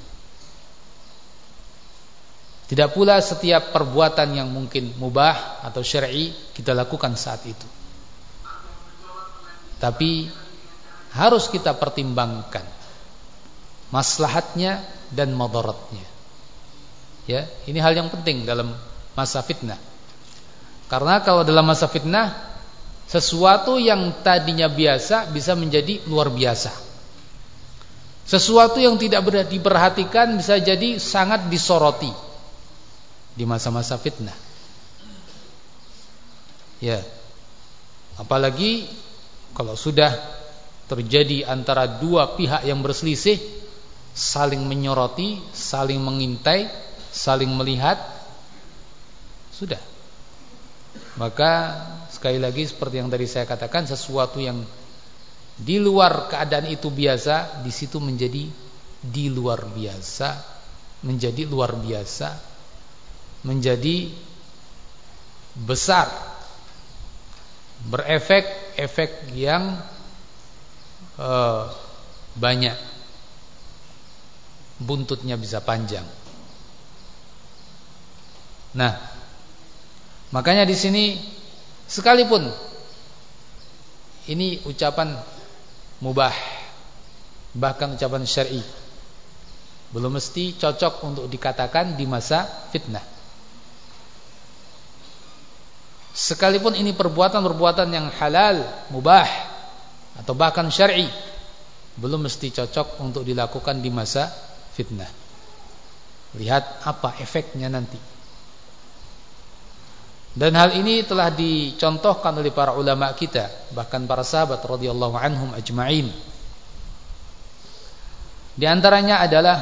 Tidak pula setiap perbuatan yang mungkin mubah atau syar'i kita lakukan saat itu. Tapi harus kita pertimbangkan maslahatnya dan madaratnya. Ya, ini hal yang penting dalam masa fitnah. Karena kalau dalam masa fitnah, sesuatu yang tadinya biasa bisa menjadi luar biasa. Sesuatu yang tidak diperhatikan bisa jadi sangat disoroti di masa-masa fitnah. Ya. Apalagi kalau sudah terjadi antara dua pihak yang berselisih, saling menyoroti, saling mengintai, saling melihat, sudah. Maka sekali lagi seperti yang tadi saya katakan, sesuatu yang di luar keadaan itu biasa, di situ menjadi di luar biasa, menjadi luar biasa, menjadi besar, berefek efek yang uh, banyak, buntutnya bisa panjang. Nah, makanya di sini sekalipun ini ucapan mubah, bahkan ucapan syar'i, belum mesti cocok untuk dikatakan di masa fitnah. Sekalipun ini perbuatan-perbuatan yang halal, mubah, atau bahkan syar'i, belum mesti cocok untuk dilakukan di masa fitnah. Lihat apa efeknya nanti. Dan hal ini telah dicontohkan oleh para ulama kita, bahkan para sahabat radhiyallahu anhum ajma'in. Di antaranya adalah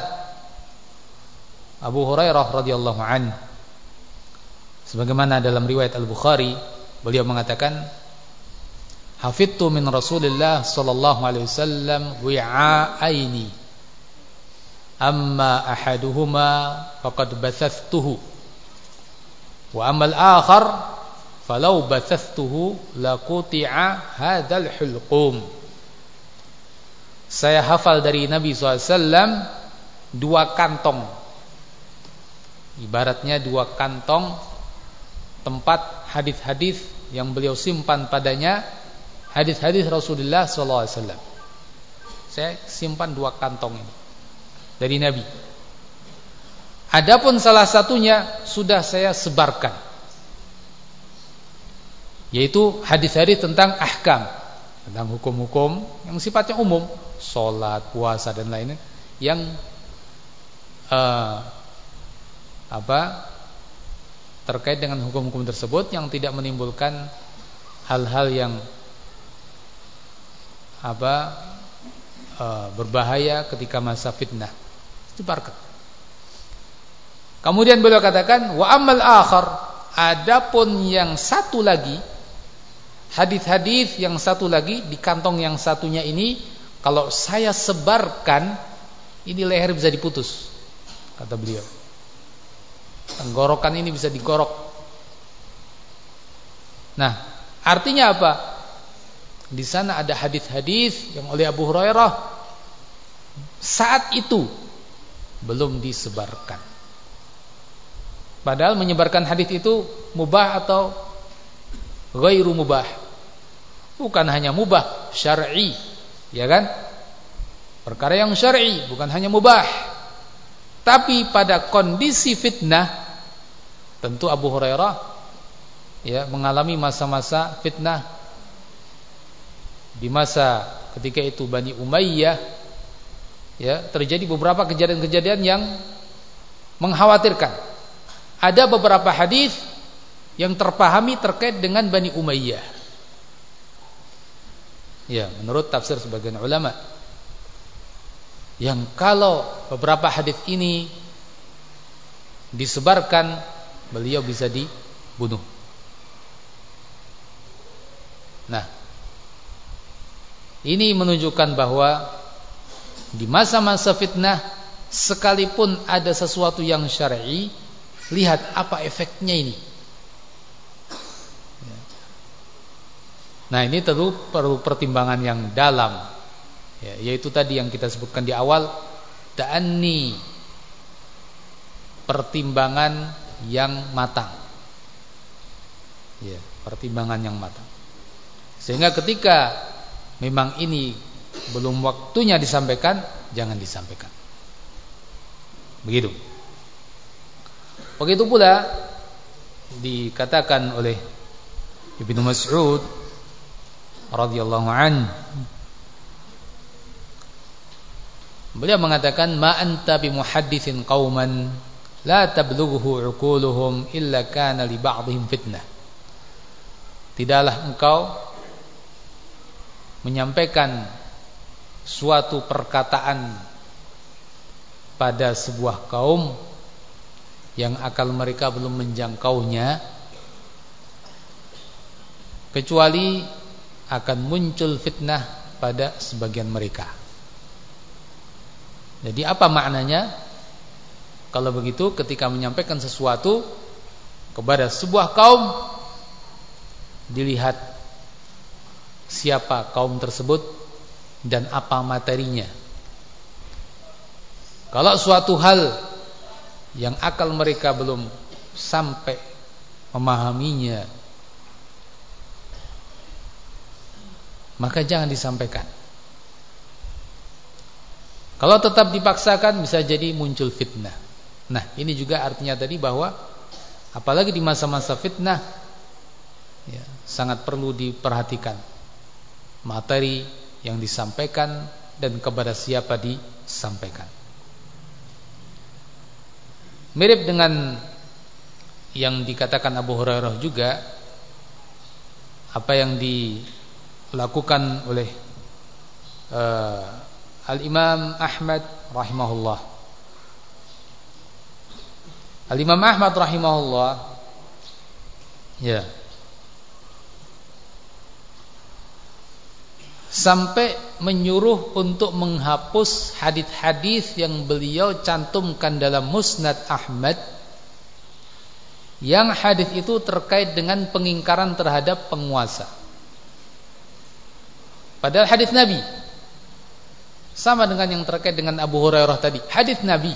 Abu Hurairah radhiyallahu anhu. Sebagaimana dalam riwayat Al-Bukhari, beliau mengatakan, hafidtu min Rasulillah sallallahu alaihi wasallam wi'aini, amma ahaduhuma faqad bathathtuhu, wa ammal akhar falau bathathtuhu laquti'a hadzal hulqum. Saya hafal dari Nabi sallallahu alaihi wasallam dua kantong, ibaratnya dua kantong tempat hadis-hadis yang beliau simpan padanya, hadis-hadis Rasulullah sallallahu alaihi wasallam. Saya simpan dua kantong ini dari Nabi. Adapun salah satunya sudah saya sebarkan, yaitu hadis-hadis tentang ahkam, tentang hukum-hukum yang sifatnya umum, sholat, puasa dan lainnya, yang uh, apa terkait dengan hukum-hukum tersebut, yang tidak menimbulkan hal-hal yang apa uh, berbahaya ketika masa fitnah. Sebarkan. Kemudian beliau katakan, wa amal akhar, adapun yang satu lagi, hadis-hadis yang satu lagi di kantong yang satunya ini, kalau saya sebarkan, ini leher bisa diputus, kata beliau. Tenggorokan ini bisa digorok. Nah, artinya apa? Di sana ada hadis-hadis yang oleh Abu Hurairah saat itu belum disebarkan. Padahal menyebarkan hadis itu mubah atau ghairu mubah. Bukan hanya mubah, syar'i, ya kan? Perkara yang syar'i, bukan hanya mubah. Tapi pada kondisi fitnah, tentu Abu Hurairah ya mengalami masa-masa fitnah. Di masa ketika itu Bani Umayyah, ya, terjadi beberapa kejadian-kejadian yang mengkhawatirkan. Ada beberapa hadis yang terpahami terkait dengan Bani Umayyah. Ya, menurut tafsir sebagian ulama, yang kalau beberapa hadis ini disebarkan, beliau bisa dibunuh. Nah, ini menunjukkan bahwa di masa-masa fitnah, sekalipun ada sesuatu yang syar'i, lihat apa efeknya ini. Nah, ini tentu perlu pertimbangan yang dalam, ya, yaitu tadi yang kita sebutkan di awal, ta'anni, pertimbangan yang matang, ya, pertimbangan yang matang. Sehingga ketika memang ini belum waktunya disampaikan, jangan disampaikan. Begitu. Begitu pula dikatakan oleh Ibnu Mas'ud radhiyallahu anhu, beliau mengatakan, ma anta bimuhadditsin qauman la tablughu uquluhum illa kana li ba'dihim fitnah. Tidaklah engkau menyampaikan suatu perkataan pada sebuah kaum yang akal mereka belum menjangkaunya, kecuali akan muncul fitnah pada sebagian mereka. Jadi apa maknanya? Kalau begitu, ketika menyampaikan sesuatu kepada sebuah kaum, dilihat siapa kaum tersebut dan apa materinya. Kalau suatu hal yang akal mereka belum sampai memahaminya, maka jangan disampaikan. Kalau tetap dipaksakan, bisa jadi muncul fitnah. Nah, ini juga artinya tadi bahwa apalagi di masa-masa fitnah, ya, sangat perlu diperhatikan materi yang disampaikan dan kepada siapa disampaikan. Mirip dengan yang dikatakan Abu Hurairah juga, apa yang dilakukan oleh uh, Al-Imam Ahmad rahimahullah. Al-Imam Ahmad rahimahullah, ya, sampai menyuruh untuk menghapus hadis-hadis yang beliau cantumkan dalam Musnad Ahmad, yang hadis itu terkait dengan pengingkaran terhadap penguasa. Padahal hadis Nabi sama dengan yang terkait dengan Abu Hurairah tadi, hadis Nabi.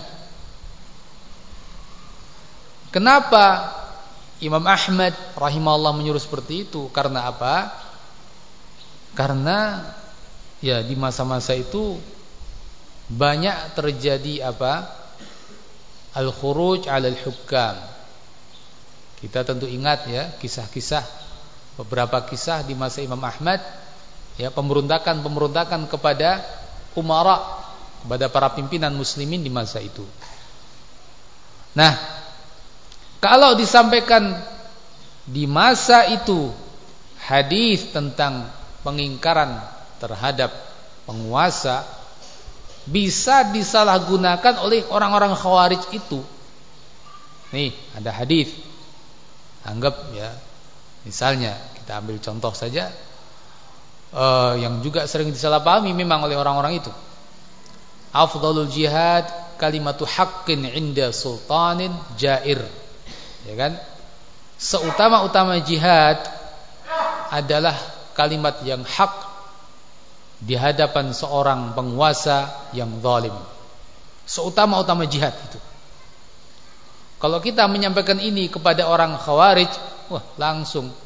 Kenapa Imam Ahmad rahimahullah menyuruh seperti itu? Karena apa? Karena ya di masa-masa itu banyak terjadi apa? Al-khuruj 'alal hukam. Kita tentu ingat ya kisah-kisah, beberapa kisah di masa Imam Ahmad, ya, pemberontakan-pemberontakan kepada umara, kepada para pimpinan muslimin di masa itu. Nah, kalau disampaikan di masa itu hadis tentang pengingkaran terhadap penguasa, bisa disalahgunakan oleh orang-orang Khawarij itu. Nih, ada hadis. Anggap ya, misalnya kita ambil contoh saja, Uh, yang juga sering disalahpahami memang oleh orang-orang itu. Afdalul jihad kalimatu haqqin 'inda sultanin jair. Ya kan? Seutama-utama jihad adalah kalimat yang hak di hadapan seorang penguasa yang zalim. Seutama-utama jihad itu. Kalau kita menyampaikan ini kepada orang Khawarij, wah, langsung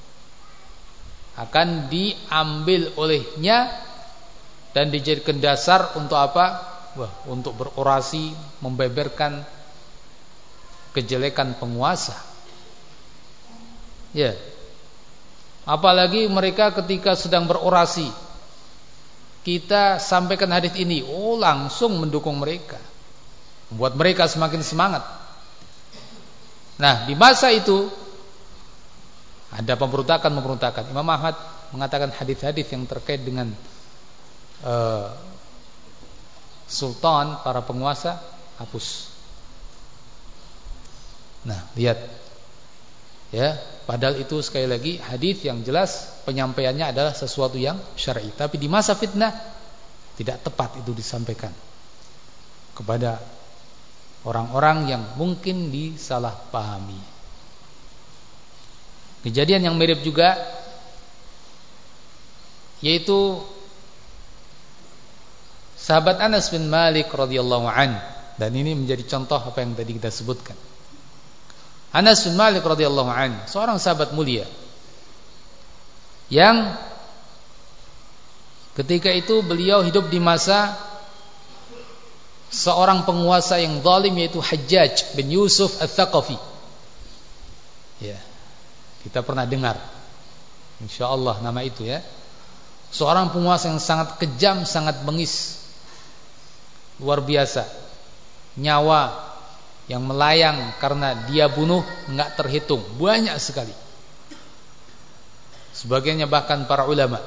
akan diambil olehnya dan dijadikan dasar untuk apa? Wah, untuk berorasi membeberkan kejelekan penguasa. Ya. Apalagi mereka ketika sedang berorasi, kita sampaikan hadis ini, oh, langsung mendukung mereka, membuat mereka semakin semangat. Nah, di masa itu ada pemberontakan-pemberontakan. Imam Ahmad mengatakan hadis-hadis yang terkait dengan uh, sultan, para penguasa, hapus. Nah, lihat. Ya, padahal itu sekali lagi hadis yang jelas penyampaiannya adalah sesuatu yang syar'i. Tapi di masa fitnah tidak tepat itu disampaikan kepada orang-orang yang mungkin disalahpahami. Kejadian yang mirip juga, yaitu sahabat Anas bin Malik radhiyallahu an, dan ini menjadi contoh apa yang tadi kita sebutkan. Anas bin Malik radhiyallahu an, seorang sahabat mulia yang ketika itu beliau hidup di masa seorang penguasa yang zalim, yaitu Hajjaj bin Yusuf Al-Thaqafi. Ya, kita pernah dengar, insyaallah, nama itu ya. Seorang penguasa yang sangat kejam, sangat bengis, luar biasa. Nyawa yang melayang karena dia bunuh enggak terhitung, banyak sekali. Sebagiannya bahkan para ulama.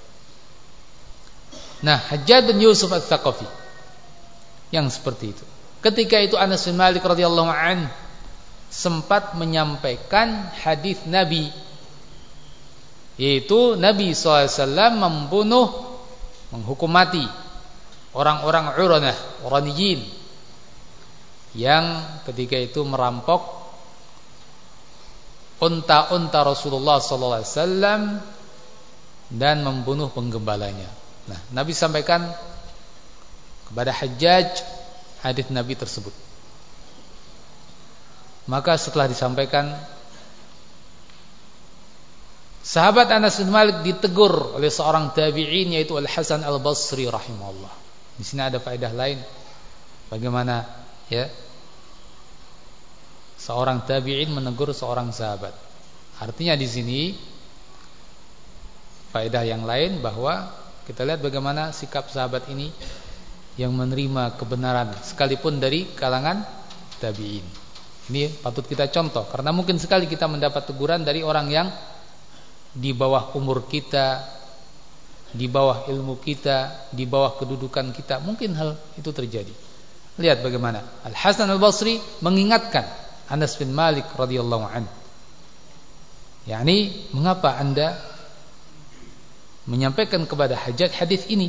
Nah, Hajjaj bin Yusuf Al-Thaqafi yang seperti itu. Ketika itu Anas bin Malik radhiyallahu anhu sempat menyampaikan hadis Nabi yaitu Nabi shallallahu alaihi wasallam membunuh, menghukum mati orang-orang Uranah, Uraniyin, yang ketika itu merampok unta-unta Rasulullah sallallahu alaihi wasallam dan membunuh penggembalanya. Nah, Nabi sampaikan kepada Hajjaj hadis Nabi tersebut. Maka setelah disampaikan, sahabat Anas bin Malik ditegur oleh seorang tabi'in, yaitu Al-Hasan Al-Basri rahimahullah. Di sini ada faedah lain, bagaimana ya seorang tabi'in menegur seorang sahabat. Artinya di sini faedah yang lain, bahwa kita lihat bagaimana sikap sahabat ini yang menerima kebenaran sekalipun dari kalangan tabi'in. Ini patut kita contoh, karena mungkin sekali kita mendapat teguran dari orang yang di bawah umur kita, di bawah ilmu kita, di bawah kedudukan kita, mungkin hal itu terjadi. Lihat bagaimana Al-Hasan Al-Basri mengingatkan Anas bin Malik radhiyallahu anhu. yakni mengapa Anda menyampaikan kepada Hajjaj hadis ini?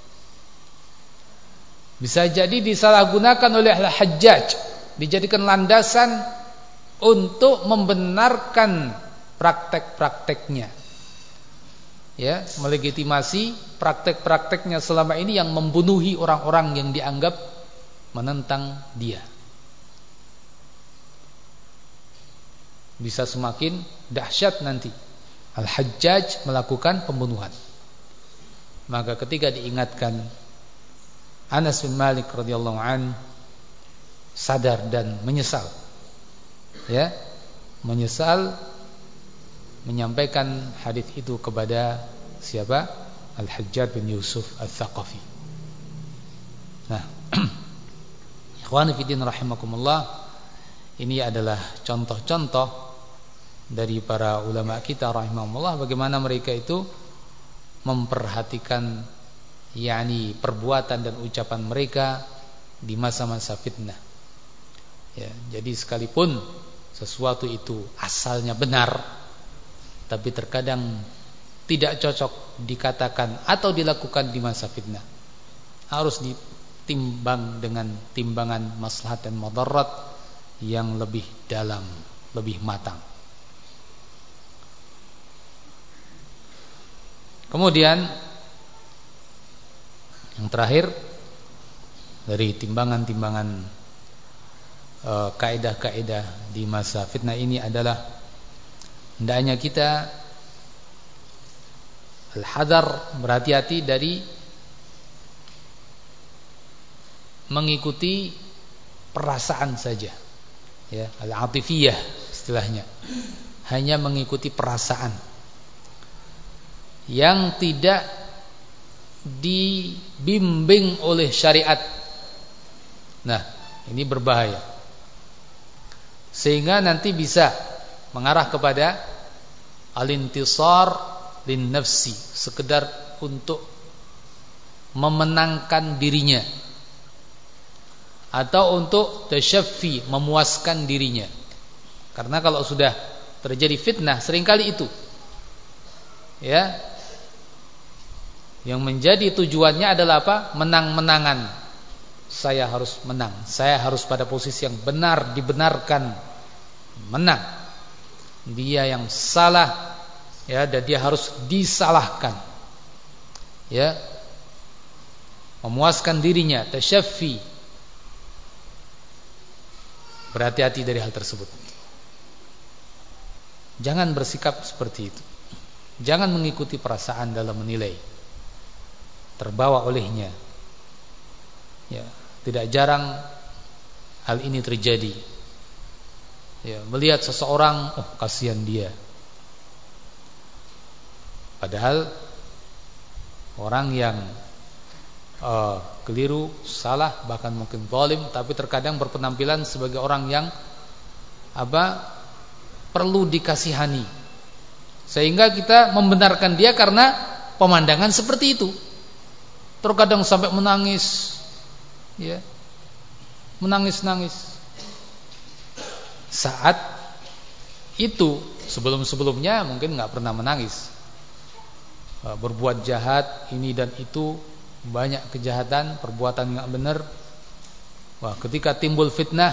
Bisa jadi disalahgunakan oleh Hajjaj, dijadikan landasan untuk membenarkan praktek-prakteknya, ya, melegitimasi praktek-prakteknya selama ini yang membunuhi orang-orang yang dianggap menentang dia. Bisa semakin dahsyat nanti Al-Hajjaj melakukan pembunuhan. Maka ketika diingatkan, Anas bin Malik radhiyallahu an sadar dan menyesal, ya, menyesal menyampaikan hadis itu kepada siapa? Al-Hajjaj bin Yusuf Al-Thaqafi. Nah, ikhwani fillah rahimakumullah, ini adalah contoh-contoh dari para ulama kita rahimahumullah, bagaimana mereka itu memperhatikan yakni perbuatan dan ucapan mereka di masa-masa fitnah. Ya, jadi sekalipun sesuatu itu asalnya benar, tapi terkadang tidak cocok dikatakan atau dilakukan di masa fitnah, harus ditimbang dengan timbangan maslahat dan madarat yang lebih dalam, lebih matang. Kemudian yang terakhir dari timbangan-timbangan Uh, kaidah-kaidah di masa fitnah ini adalah hendaknya kita al-hadar, berhati-hati dari mengikuti perasaan saja, ya, al-atifiyah istilahnya, hanya mengikuti perasaan yang tidak dibimbing oleh syariat. Nah, ini berbahaya, sehingga nanti bisa mengarah kepada al-intisar lin nafsi, sekedar untuk memenangkan dirinya, atau untuk tasyaffi, memuaskan dirinya. Karena kalau sudah terjadi fitnah, seringkali itu, ya, yang menjadi tujuannya adalah apa? Menang-menangan. Saya harus menang, saya harus pada posisi yang benar, dibenarkan, menang. Dia yang salah, ya, dan dia harus disalahkan, ya, memuaskan dirinya, tasyaffi. Berhati-hati dari hal tersebut. Jangan bersikap seperti itu. Jangan mengikuti perasaan dalam menilai, terbawa olehnya. Ya, tidak jarang hal ini terjadi. Ya, melihat seseorang, oh kasihan dia. Padahal orang yang uh, keliru, salah, bahkan mungkin zalim, tapi terkadang berpenampilan sebagai orang yang apa? Perlu dikasihani. Sehingga kita membenarkan dia karena pemandangan seperti itu. Terkadang sampai menangis, ya, menangis-nangis. Saat itu sebelum-sebelumnya mungkin nggak pernah menangis, berbuat jahat ini dan itu, banyak kejahatan, perbuatan enggak benar. Wah, ketika timbul fitnah,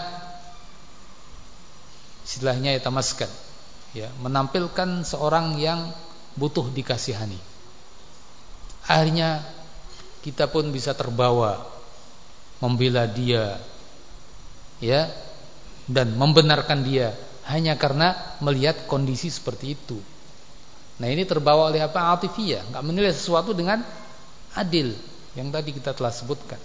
istilahnya yatamaskan, ya, menampilkan seorang yang butuh dikasihani. Akhirnya kita pun bisa terbawa membela dia, ya, dan membenarkan dia hanya karena melihat kondisi seperti itu. Nah, ini terbawa oleh apa? Atifiyah, enggak menilai sesuatu dengan adil yang tadi kita telah sebutkan.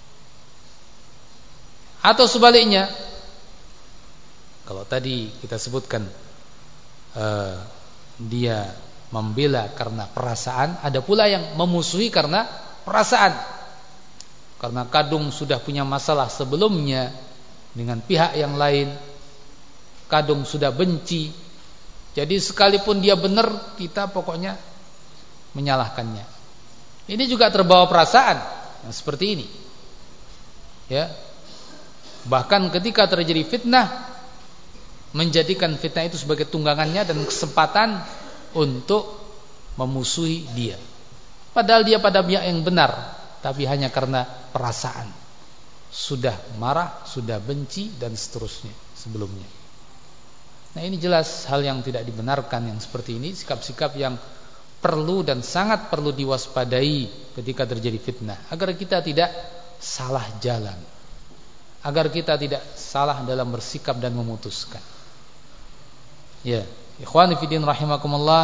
Atau sebaliknya, kalau tadi kita sebutkan uh, dia membela karena perasaan, ada pula yang memusuhi karena perasaan. Karena kadung sudah punya masalah sebelumnya dengan pihak yang lain, kadung sudah benci, jadi sekalipun dia benar, kita pokoknya menyalahkannya. Ini juga terbawa perasaan yang seperti ini, ya. Bahkan ketika terjadi fitnah, menjadikan fitnah itu sebagai tunggangannya dan kesempatan untuk memusuhi dia. Padahal dia pada pihak yang benar, tapi hanya karena perasaan, sudah marah, sudah benci dan seterusnya sebelumnya. Nah, ini jelas hal yang tidak dibenarkan yang seperti ini, sikap-sikap yang perlu dan sangat perlu diwaspadai ketika terjadi fitnah, agar kita tidak salah jalan, agar kita tidak salah dalam bersikap dan memutuskan. Ya, ikhwani fillah rahimakumullah,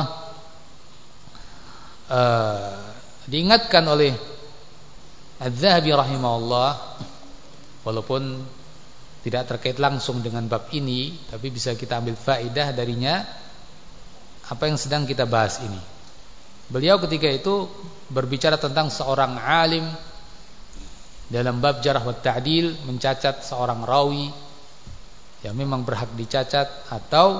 uh, diingatkan oleh Az-Zahabi rahimahullah, walaupun tidak terkait langsung dengan bab ini, tapi bisa kita ambil faedah darinya apa yang sedang kita bahas ini. Beliau ketika itu berbicara tentang seorang alim dalam bab jarh wa ta'dil, mencacat seorang rawi yang memang berhak dicacat, atau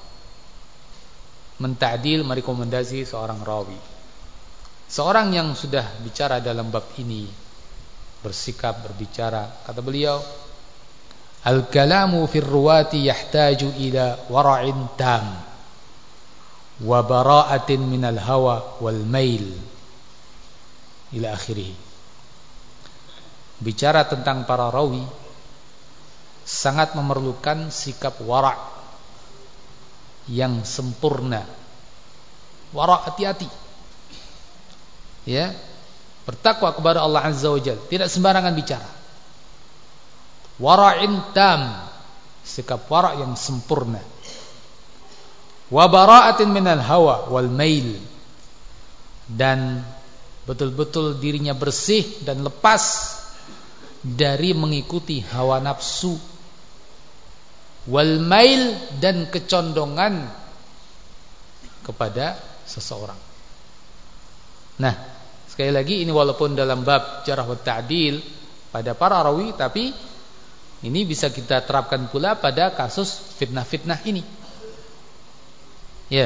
menta'dil, merekomendasi seorang rawi. Seorang yang sudah bicara dalam bab ini, bersikap, berbicara, kata beliau, al-kalamu fir ruwati yahtaju ila wara'in tam wa bara'atin minal hawa wal mail ila akhirih. Bicara tentang para rawi sangat memerlukan sikap wara' yang sempurna. Wara', hati-hati, ya, bertakwa kepada Allah Azza wa Jalla, tidak sembarangan bicara. Wara'in tam, sikap wara' yang sempurna. Wa bara'atin minal hawa wal mail, dan betul-betul dirinya bersih dan lepas dari mengikuti hawa nafsu, wal mail, dan kecondongan kepada seseorang. Nah, sekali lagi ini walaupun dalam bab jarh wa ta'dil pada para rawi, tapi ini bisa kita terapkan pula pada kasus fitnah-fitnah ini. Ya.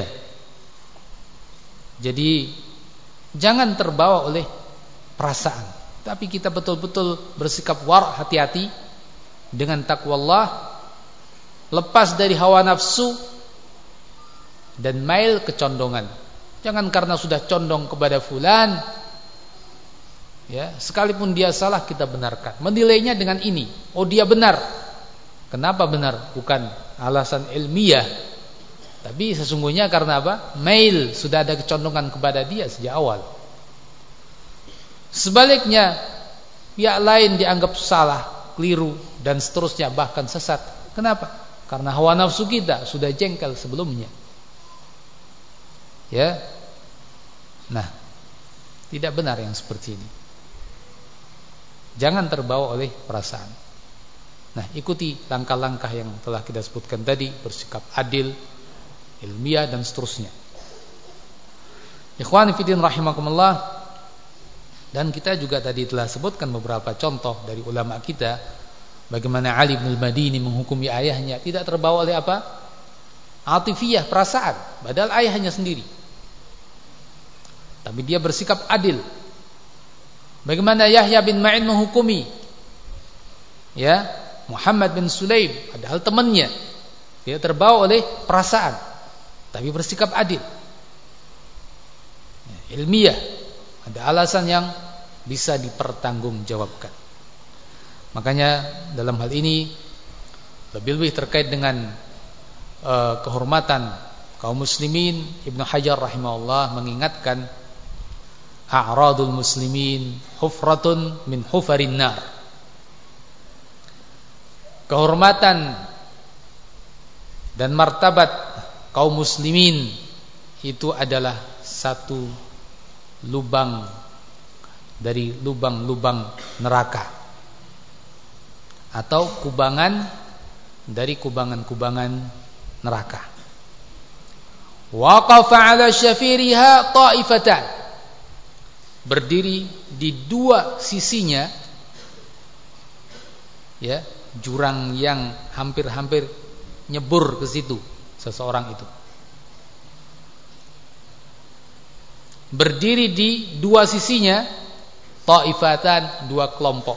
Jadi jangan terbawa oleh perasaan, tapi kita betul-betul bersikap war, hati-hati dengan takwa Allah, lepas dari hawa nafsu dan mail, kecondongan. Jangan karena sudah condong kepada fulan, ya, sekalipun dia salah kita benarkan, menilainya dengan ini, oh dia benar. Kenapa benar? Bukan alasan ilmiah, tapi sesungguhnya karena apa? Mail, sudah ada kecondongan kepada dia sejak awal. Sebaliknya, pihak lain dianggap salah, keliru, dan seterusnya, bahkan sesat. Kenapa? Karena hawa nafsu kita sudah jengkel sebelumnya. Ya. Nah, tidak benar yang seperti ini. Jangan terbawa oleh perasaan. Nah, ikuti langkah-langkah yang telah kita sebutkan tadi, bersikap adil, ilmiah, dan seterusnya. Ikhwani fillah rahimakumullah, dan kita juga tadi telah sebutkan beberapa contoh dari ulama kita, bagaimana Ali bin al-Madini menghukumi ayahnya tidak terbawa oleh apa? Atifiyah, perasaan, padahal ayahnya sendiri, tapi dia bersikap adil. Bagaimana Yahya bin Ma'in menghukumi, ya, Muhammad bin Sulaim, padahal temannya, tidak terbawa oleh perasaan, tapi bersikap adil. ilmiah, ada alasan yang bisa dipertanggungjawabkan. Makanya dalam hal ini lebih-lebih terkait dengan uh, kehormatan kaum muslimin, Ibnu Hajar rahimahullah mengingatkan a'radul muslimin hufratun min hufarin nar. Kehormatan dan martabat kaum muslimin itu adalah satu lubang dari lubang-lubang neraka, atau kubangan dari kubangan-kubangan neraka. Waqafa 'ala syafiriha ta'ifatan, berdiri di dua sisinya, ya, jurang yang hampir-hampir nyebur ke situ seseorang itu. Berdiri di dua sisinya ta'ifatan, dua kelompok.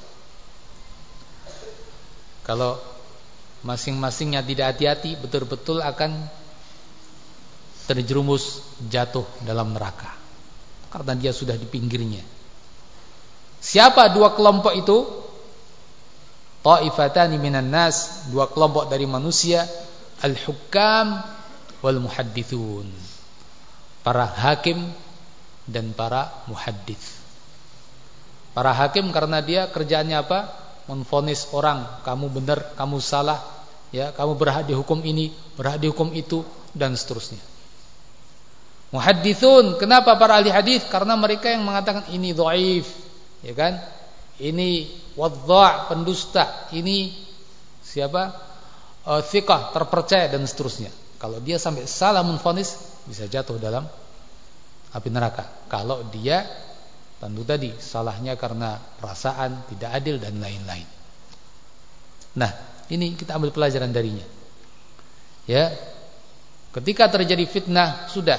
Kalau masing-masingnya tidak hati-hati, betul-betul akan terjerumus jatuh dalam neraka, karena dia sudah di pinggirnya. Siapa dua kelompok itu? Ta'ifatani minan nas, dua kelompok dari manusia, al-hukam wal muhaddithun, para hakim dan para muhaddits. Para hakim karena dia kerjaannya apa? Menvonis orang, kamu benar, kamu salah, ya, kamu berhak dihukum ini, berhak dihukum itu, dan seterusnya. Muhaddithun, kenapa para ahli hadis? Karena mereka yang mengatakan ini dhaif, ya kan? Ini wadha', pendusta, ini siapa? Uh, thiqah, terpercaya, dan seterusnya. Kalau dia sampai salah menvonis, bisa jatuh dalam api neraka. Kalau dia tentu tadi salahnya karena perasaan, tidak adil, dan lain-lain. Nah, ini kita ambil pelajaran darinya. Ya, ketika terjadi fitnah, sudah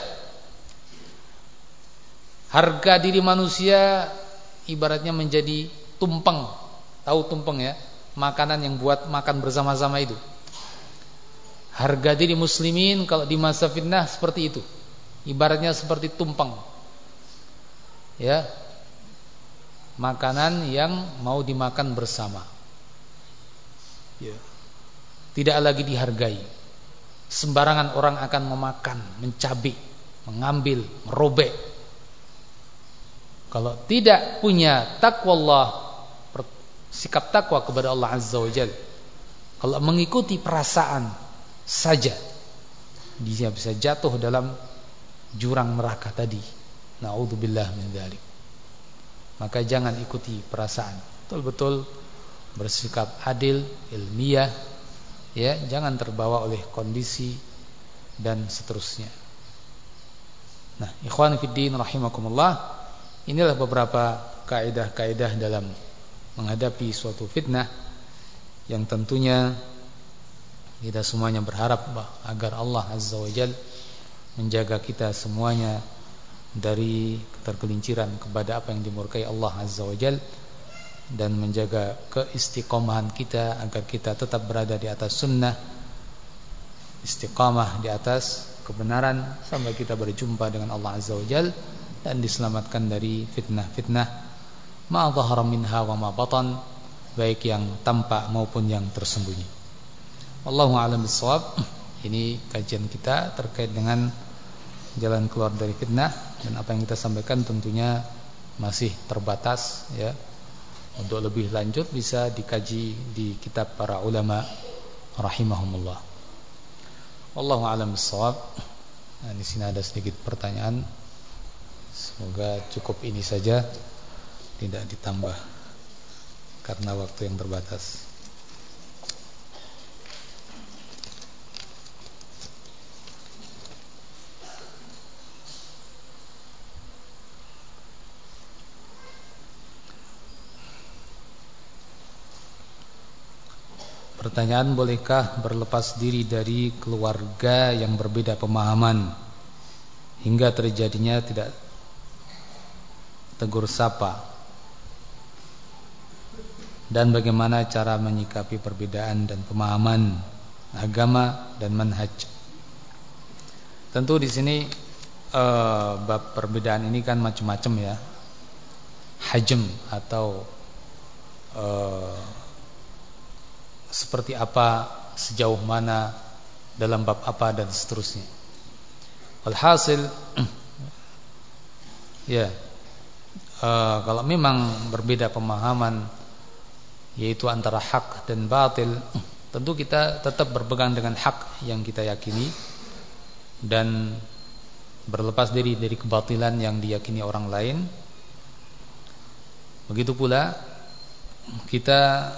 harga diri manusia ibaratnya menjadi tumpeng. Tahu tumpeng, ya? Makanan yang buat makan bersama-sama itu. Harga diri muslimin kalau di masa fitnah seperti itu. Ibaratnya seperti tumpeng. Ya. Makanan yang mau dimakan bersama. Ya. Tidak lagi dihargai. Sembarangan orang akan memakan, mencabik, mengambil, merobek. Kalau tidak punya taqwallah, sikap takwa kepada Allah Azza wa Jalla, kalau mengikuti perasaan saja, dia bisa jatuh dalam jurang neraka tadi. Na'udzubillah min dzalik. Maka jangan ikuti perasaan. Betul-betul bersikap adil, ilmiah, ya, jangan terbawa oleh kondisi dan seterusnya. Nah, ikhwan fiddin rahimakumullah, inilah beberapa kaidah-kaidah dalam menghadapi suatu fitnah yang tentunya kita semuanya berharap agar Allah Azza wa Jalla menjaga kita semuanya dari ketergelinciran kepada apa yang dimurkai Allah Azza wa Jalla, dan menjaga keistiqomahan kita agar kita tetap berada di atas sunnah, istiqamah di atas kebenaran sampai kita berjumpa dengan Allah Azza wa Jalla dan diselamatkan dari fitnah-fitnah ma dhahara minha wa ma batan, baik yang tampak maupun yang tersembunyi. Wallahu a'lam bissawab. Ini kajian kita terkait dengan jalan keluar dari fitnah, dan apa yang kita sampaikan tentunya masih terbatas, ya. Untuk lebih lanjut bisa dikaji di kitab para ulama rahimahumullah. Wallahu a'lam bissawab. Nah, di sini ada sedikit pertanyaan. Semoga cukup ini saja, tidak ditambah karena waktu yang terbatas. Pertanyaan, bolehkah berlepas diri dari keluarga yang berbeda pemahaman hingga terjadinya tidak tegur sapa, dan bagaimana cara menyikapi perbedaan dan pemahaman agama dan manhaj? Tentu di sini uh, bab perbedaan ini kan macam-macam ya. Hajm atau uh, seperti apa, sejauh mana, dalam bab apa dan seterusnya. Alhasil ya, uh, kalau memang berbeda pemahaman yaitu antara hak dan batil, tentu kita tetap berpegang dengan hak yang kita yakini dan berlepas diri dari kebatilan yang diyakini orang lain. Begitu pula kita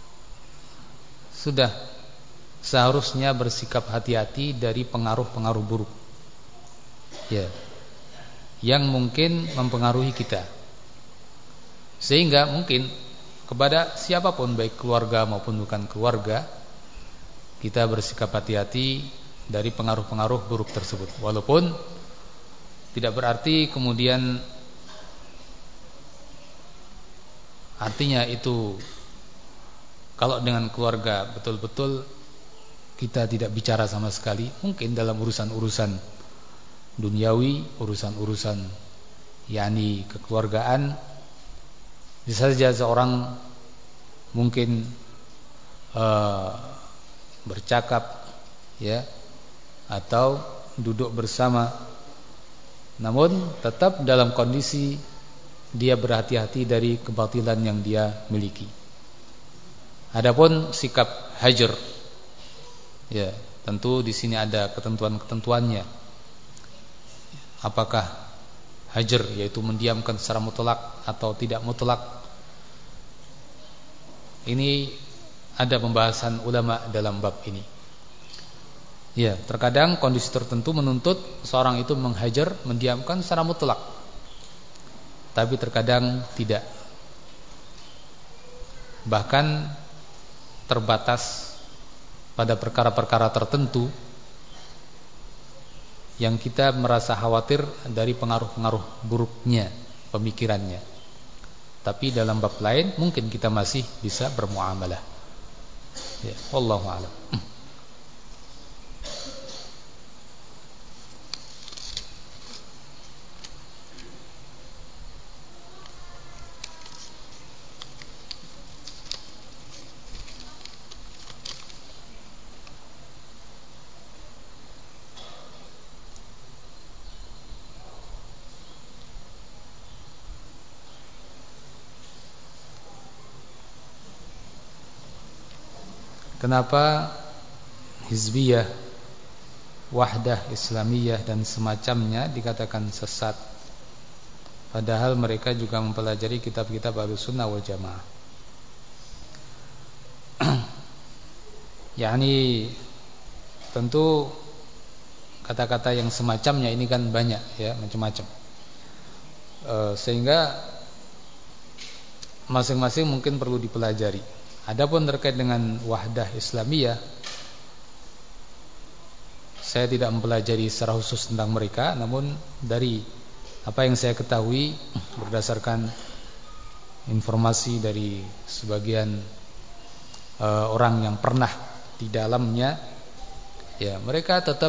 sudah seharusnya bersikap hati-hati dari pengaruh-pengaruh buruk ya, yang mungkin mempengaruhi kita, sehingga mungkin kepada siapapun, baik keluarga maupun bukan keluarga, kita bersikap hati-hati dari pengaruh-pengaruh buruk tersebut. Walaupun tidak berarti kemudian artinya itu kalau dengan keluarga betul-betul kita tidak bicara sama sekali. Mungkin dalam urusan-urusan duniawi, urusan-urusan yakni kekeluargaan, bisa saja seorang mungkin uh, bercakap ya, atau duduk bersama, namun tetap dalam kondisi dia berhati-hati dari kebatilan yang dia miliki. Adapun sikap hajar ya, tentu di sini ada ketentuan-ketentuannya. Apakah hajar yaitu mendiamkan secara mutlak atau tidak mutlak? Ini ada pembahasan ulama dalam bab ini. Ya, terkadang kondisi tertentu menuntut seorang itu menghajar, mendiamkan secara mutlak. Tapi terkadang tidak. Bahkan terbatas pada perkara-perkara tertentu yang kita merasa khawatir dari pengaruh-pengaruh buruknya pemikirannya. Tapi dalam bab lain mungkin kita masih bisa bermuamalah. Ya, wallahu a'lam. Kenapa Hizbiyah, Wahdah Islamiyah dan semacamnya dikatakan sesat, padahal mereka juga mempelajari kitab-kitab Ahlussunnah wal Jamaah? yakni tentu kata-kata yang semacamnya ini kan banyak ya, macam-macam, e, sehingga masing-masing mungkin perlu dipelajari. Adapun terkait dengan Wahdah Islamiyah, saya tidak mempelajari secara khusus tentang mereka, namun dari apa yang saya ketahui berdasarkan informasi dari sebagian uh, orang yang pernah di dalamnya, ya mereka tetap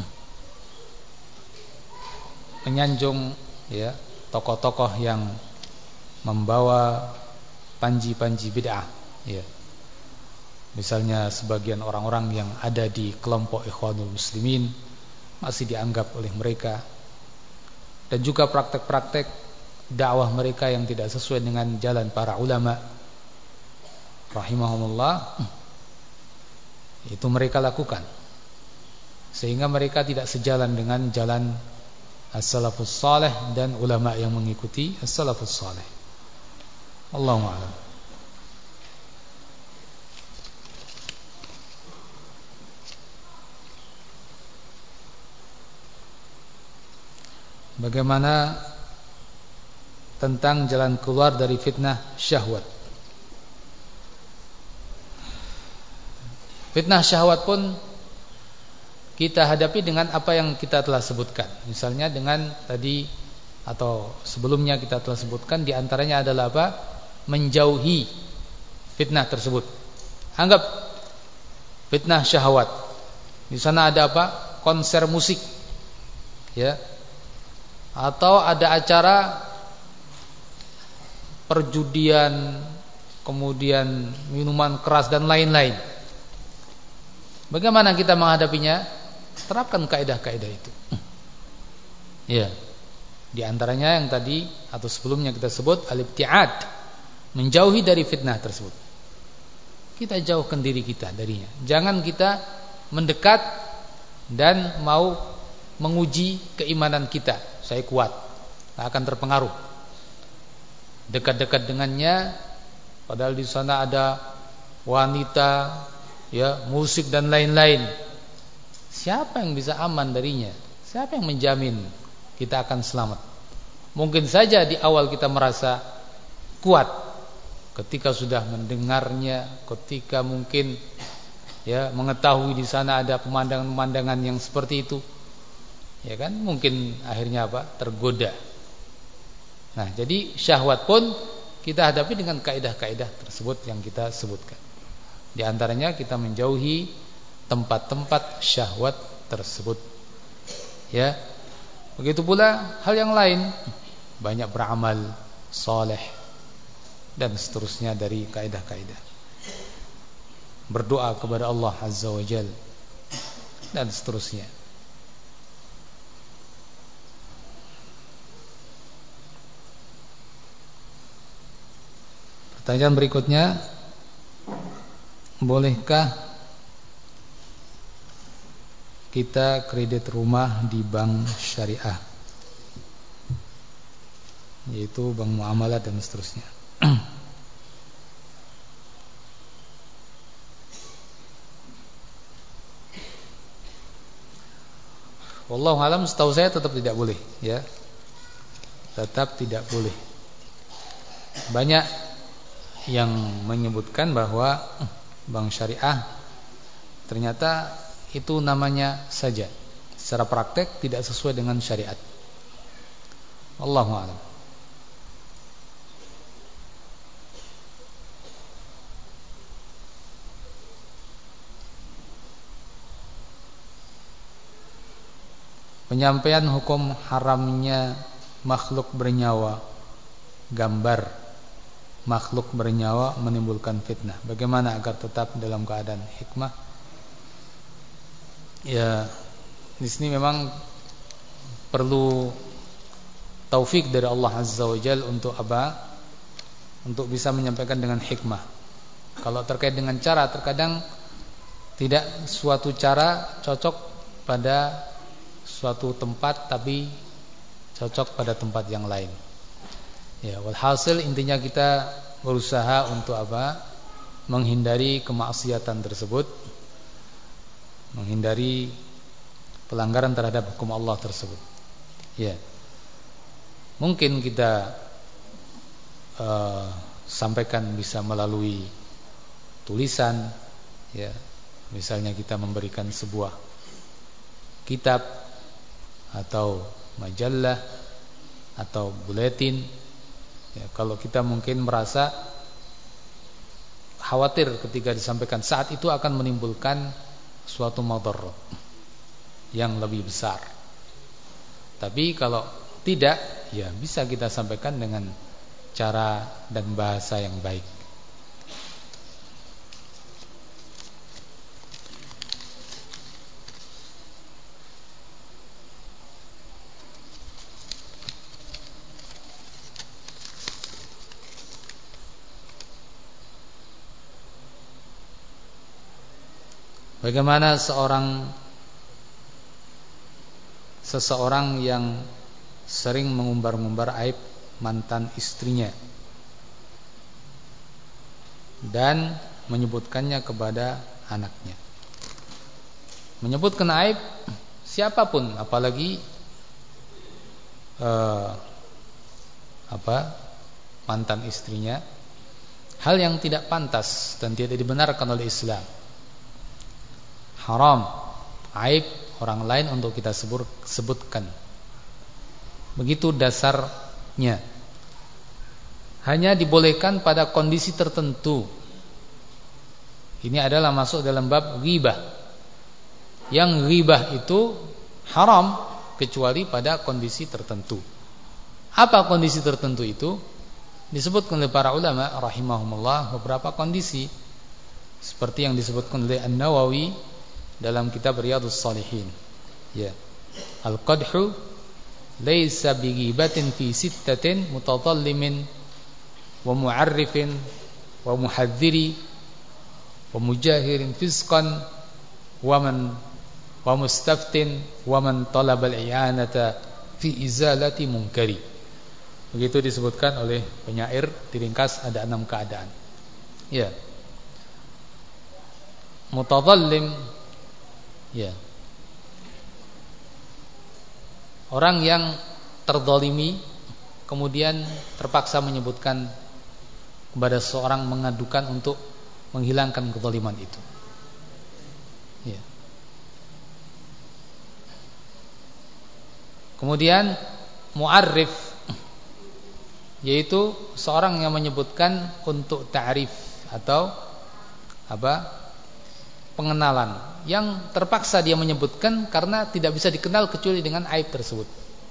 menyanjung ya tokoh-tokoh yang membawa panji-panji bid'ah. Ya. Misalnya sebagian orang-orang yang ada di kelompok Ikhwanul Muslimin masih dianggap oleh mereka, dan juga praktek-praktek dakwah mereka yang tidak sesuai dengan jalan para ulama rahimahumullah, itu mereka lakukan, sehingga mereka tidak sejalan dengan jalan as-salafus salih dan ulama yang mengikuti as-salafus salih. Allahu a'lam. Bagaimana tentang jalan keluar dari fitnah syahwat? Fitnah syahwat pun kita hadapi dengan apa yang kita telah sebutkan. Misalnya dengan tadi atau sebelumnya kita telah sebutkan, di antaranya adalah apa? Menjauhi fitnah tersebut. Anggap fitnah syahwat. Di sana ada apa? Konser musik. Ya. atau ada acara perjudian, kemudian minuman keras dan lain-lain. Bagaimana kita menghadapinya? Terapkan kaidah-kaidah itu. Ya. Di antaranya yang tadi atau sebelumnya kita sebut al-ibtiad, menjauhi dari fitnah tersebut. Kita jauhkan diri kita darinya. Jangan kita mendekat dan mau menguji keimanan kita. Saya kuat, tak akan terpengaruh. Dekat-dekat dengannya, padahal di sana ada wanita, ya, musik dan lain-lain. Siapa yang bisa aman darinya? Siapa yang menjamin kita akan selamat? Mungkin saja di awal kita merasa kuat, ketika sudah mendengarnya, ketika mungkin ya mengetahui di sana ada pemandangan-pemandangan yang seperti itu, ya kan, mungkin akhirnya apa? Tergoda. Nah, jadi syahwat pun kita hadapi dengan kaidah-kaidah tersebut yang kita sebutkan. Di antaranya kita menjauhi tempat-tempat syahwat tersebut. Ya. Begitu pula hal yang lain, banyak beramal saleh dan seterusnya dari kaidah-kaidah. Berdoa kepada Allah Azza wa Jalla dan seterusnya. Pertanyaan berikutnya, bolehkah kita kredit rumah di bank syariah, yaitu bank muamalat dan seterusnya? Wallahu alam, setahu saya tetap tidak boleh, ya. Tetap tidak boleh. Banyak yang menyebutkan bahwa bank syariah ternyata itu namanya saja, secara praktek tidak sesuai dengan syariat. Wallahu a'lam. Penyampaian hukum haramnya makhluk bernyawa, gambar makhluk bernyawa menimbulkan fitnah. Bagaimana agar tetap dalam keadaan hikmah? Ya, di sini memang perlu taufik dari Allah Azza wa Jalla untuk apa? Untuk bisa menyampaikan dengan hikmah. Kalau terkait dengan cara, terkadang tidak suatu cara cocok pada suatu tempat tapi cocok pada tempat yang lain. Ya, walhasil intinya kita berusaha untuk apa? Menghindari kemaksiatan tersebut, menghindari pelanggaran terhadap hukum Allah tersebut. Ya, mungkin kita uh, sampaikan bisa melalui tulisan, ya, misalnya kita memberikan sebuah kitab atau majalah atau buletin. Ya, kalau kita mungkin merasa khawatir ketika disampaikan saat itu akan menimbulkan suatu madarat yang lebih besar. Tapi kalau tidak, ya bisa kita sampaikan dengan cara dan bahasa yang baik. Bagaimana seorang seseorang yang sering mengumbar-ngumbar aib mantan istrinya dan menyebutkannya kepada anaknya. Menyebutkan aib siapapun, apalagi eh, apa mantan istrinya, hal yang tidak pantas dan tidak dibenarkan oleh Islam. Haram aib orang lain untuk kita sebut, sebutkan. Begitu dasarnya. Hanya dibolehkan pada kondisi tertentu. Ini adalah masuk dalam bab ghibah. Yang ghibah itu haram kecuali pada kondisi tertentu. Apa kondisi tertentu itu? Disebutkan oleh para ulama rahimahumullah beberapa kondisi, seperti yang disebutkan oleh An-Nawawi dalam kitab Riyadhus Shalihin. Ya. Al-qadhu laisa bighibatin fi sittatin mutadallimin wa mu'arrifin wa muhadziri wa mujahirin fisqan wa man wa mustaftin wa man talaba al-i'anata fi izalati munkari. Begitu disebutkan oleh penyair, diringkas ada enam keadaan. Ya. Mutadallim, ya. Orang yang terzalimi kemudian terpaksa menyebutkan kepada seorang, mengadukan untuk menghilangkan kezaliman itu. Ya. Kemudian mu'arrif, yaitu seorang yang menyebutkan untuk ta'rif atau apa? Pengenalan, yang terpaksa dia menyebutkan karena tidak bisa dikenal kecuali dengan aib tersebut.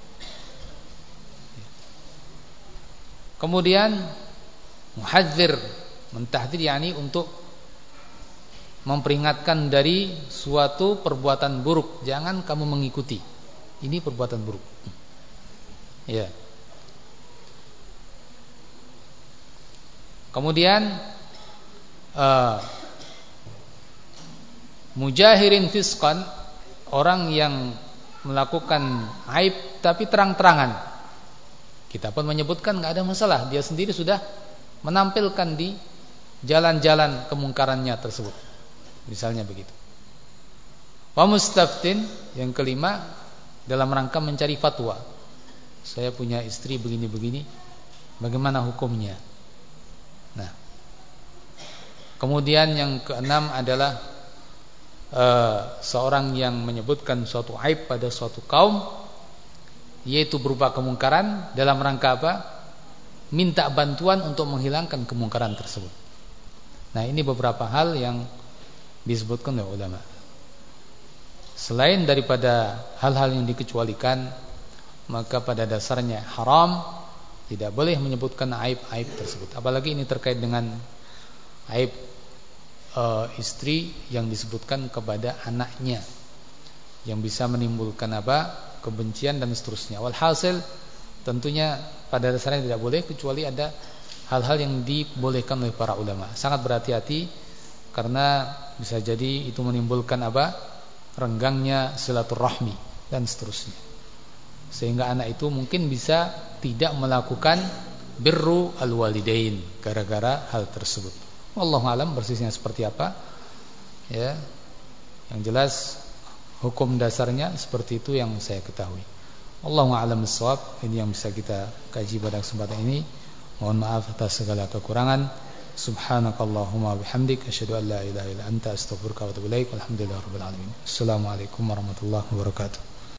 Kemudian muhadzir, mentahdzir yakni untuk memperingatkan dari suatu perbuatan buruk, jangan kamu mengikuti. Ini perbuatan buruk. Ya. Kemudian uh, mujahirin fisqan, orang yang melakukan aib tapi terang-terangan. Kita pun menyebutkan enggak ada masalah, dia sendiri sudah menampilkan di jalan-jalan kemungkarannya tersebut. Misalnya begitu. Wa mustaftin, yang kelima, dalam rangka mencari fatwa. Saya punya istri begini-begini, bagaimana hukumnya? Nah, kemudian yang keenam adalah uh, seorang yang menyebutkan suatu aib pada suatu kaum, yaitu berupa kemungkaran, dalam rangka apa? Minta bantuan untuk menghilangkan kemungkaran tersebut. Nah, ini beberapa hal yang disebutkan oleh ulama. Selain daripada hal-hal yang dikecualikan, maka pada dasarnya haram, tidak boleh menyebutkan aib-aib tersebut. Apalagi ini terkait dengan aib e, istri yang disebutkan kepada anaknya, yang bisa menimbulkan apa? Kebencian dan seterusnya. Walhasil tentunya pada dasarnya tidak boleh, kecuali ada hal-hal yang dibolehkan oleh para ulama. Sangat berhati-hati, karena bisa jadi itu menimbulkan apa? Renggangnya silaturahmi dan seterusnya. Sehingga anak itu mungkin bisa tidak melakukan birru al-walidain gara-gara hal tersebut. Wallahu alam persisnya seperti apa. Ya. Yang jelas hukum dasarnya seperti itu yang saya ketahui. Wallahu a'lam bissawab. Ini yang bisa kita kaji pada kesempatan ini. Mohon maaf atas segala kekurangan. Subhanakallahumma bihamdik asyhadu an la ilaha illa anta astaghfiruka wa atubu ilaik. Walhamdulillahirabbil alamin. Assalamualaikum warahmatullahi wabarakatuh.